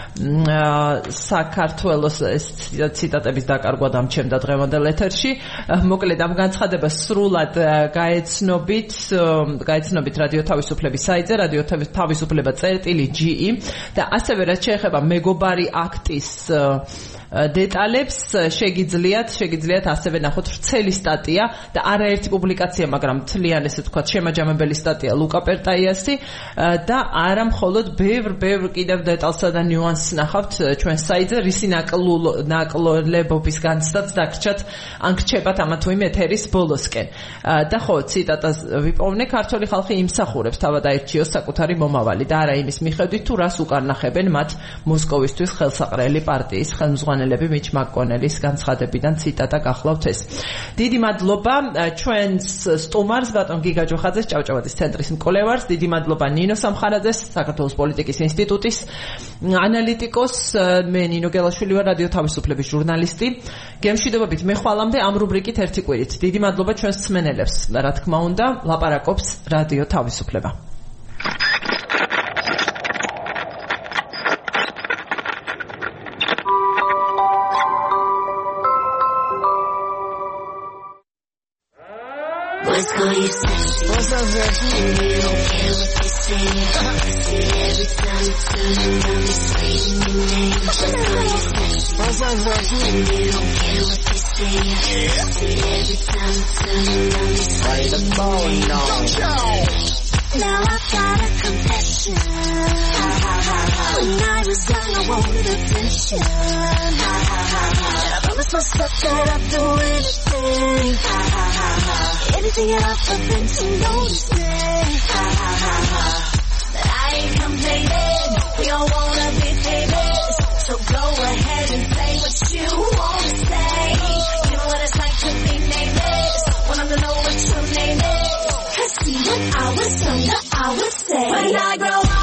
საქართველოს ციტატების დაკარგვა დამჩემდა დღევანდელ ეთერში. მოკლედ ამ განცხადებას სრულად გაეცნობით, გაეცნობით რადიო თავისუფლების საიტზე, რადიო თავისუფლება წერტილი ჯი ი და ასევე რაც შეეხება მეგობარი აქტის დეტალებს შეგიძლიათ, შეგიძლიათ ასევე ნახოთ ვრცელი სტატია და არაერთი პუბლიკაცია, მაგრამ თლიან ესე ვთქვათ შემაჯამებელი სტატია ლუკა პერტაიასი და არა მხოლოდ ბევრ ბევრ კიდევ დეტალსა და ნიუანსს ნახავთ ჩვენ საიტზე, რისი ნაკლებობის განცდაც დაგრჩათ ან გრჩებათ ამა თუ იმ ეთერის ბოლოსკენ. და ხო, ციტატას ვიპოვნე, ქართული ხალხი იმსახურებს თავად აირჩიოს საკუთარი მომავალი და არა იმის მიხედვით თუ რას უკარნახებენ მათ მოსკოვისთვის ხელსაყრელი პარტიის ხელმძღვანელები მიჩ მაკონელის განცხადებიდან ციტატა გახლავთ ეს. დიდი მადლობა ჩვენს სტუმარს ბატონ გიგა ჯოხაძეს, ჭავჭავაძის ცენტრის მკვლევარს, დიდი მადლობა ნინო სამხარაძეს, საქართველოს პოლიტიკის ინსტიტუტის ანალიტიკოს, მე ნინო გელაშვილი ვარ, რადიო თავისუფლების ჟურნალისტი. გემშვიდობებით მე ხვალამდე ამ რუბრიკით ერთი კვირით. დიდი მადლობა ჩვენს მსმენელებს, რა თქმა უნდა, ლაპარაკობს რადიო თავისუფლება. What's call you sexy? What's up, sexy? And you don't care what they say. Every time you turn around, they scream your name. What's call you sexy? What's up, sexy? And you don't care what they say. Every time you turn around, they scream your name. Now I've got a confession. Ha ha ha ha. When I was young, I wanted attention. Ha ha ha ha. I promised myself that I'd do anything. Ha ha ha ha. Anything else but then to notice me. Ha ha ha ha. But I ain't complaining. We all wanna be famous, so go ahead and say what you wanna say. You know what it's like to be nameless. Want them to know what your name is. 'Cause see, when I was younger, I would say, when I grow up.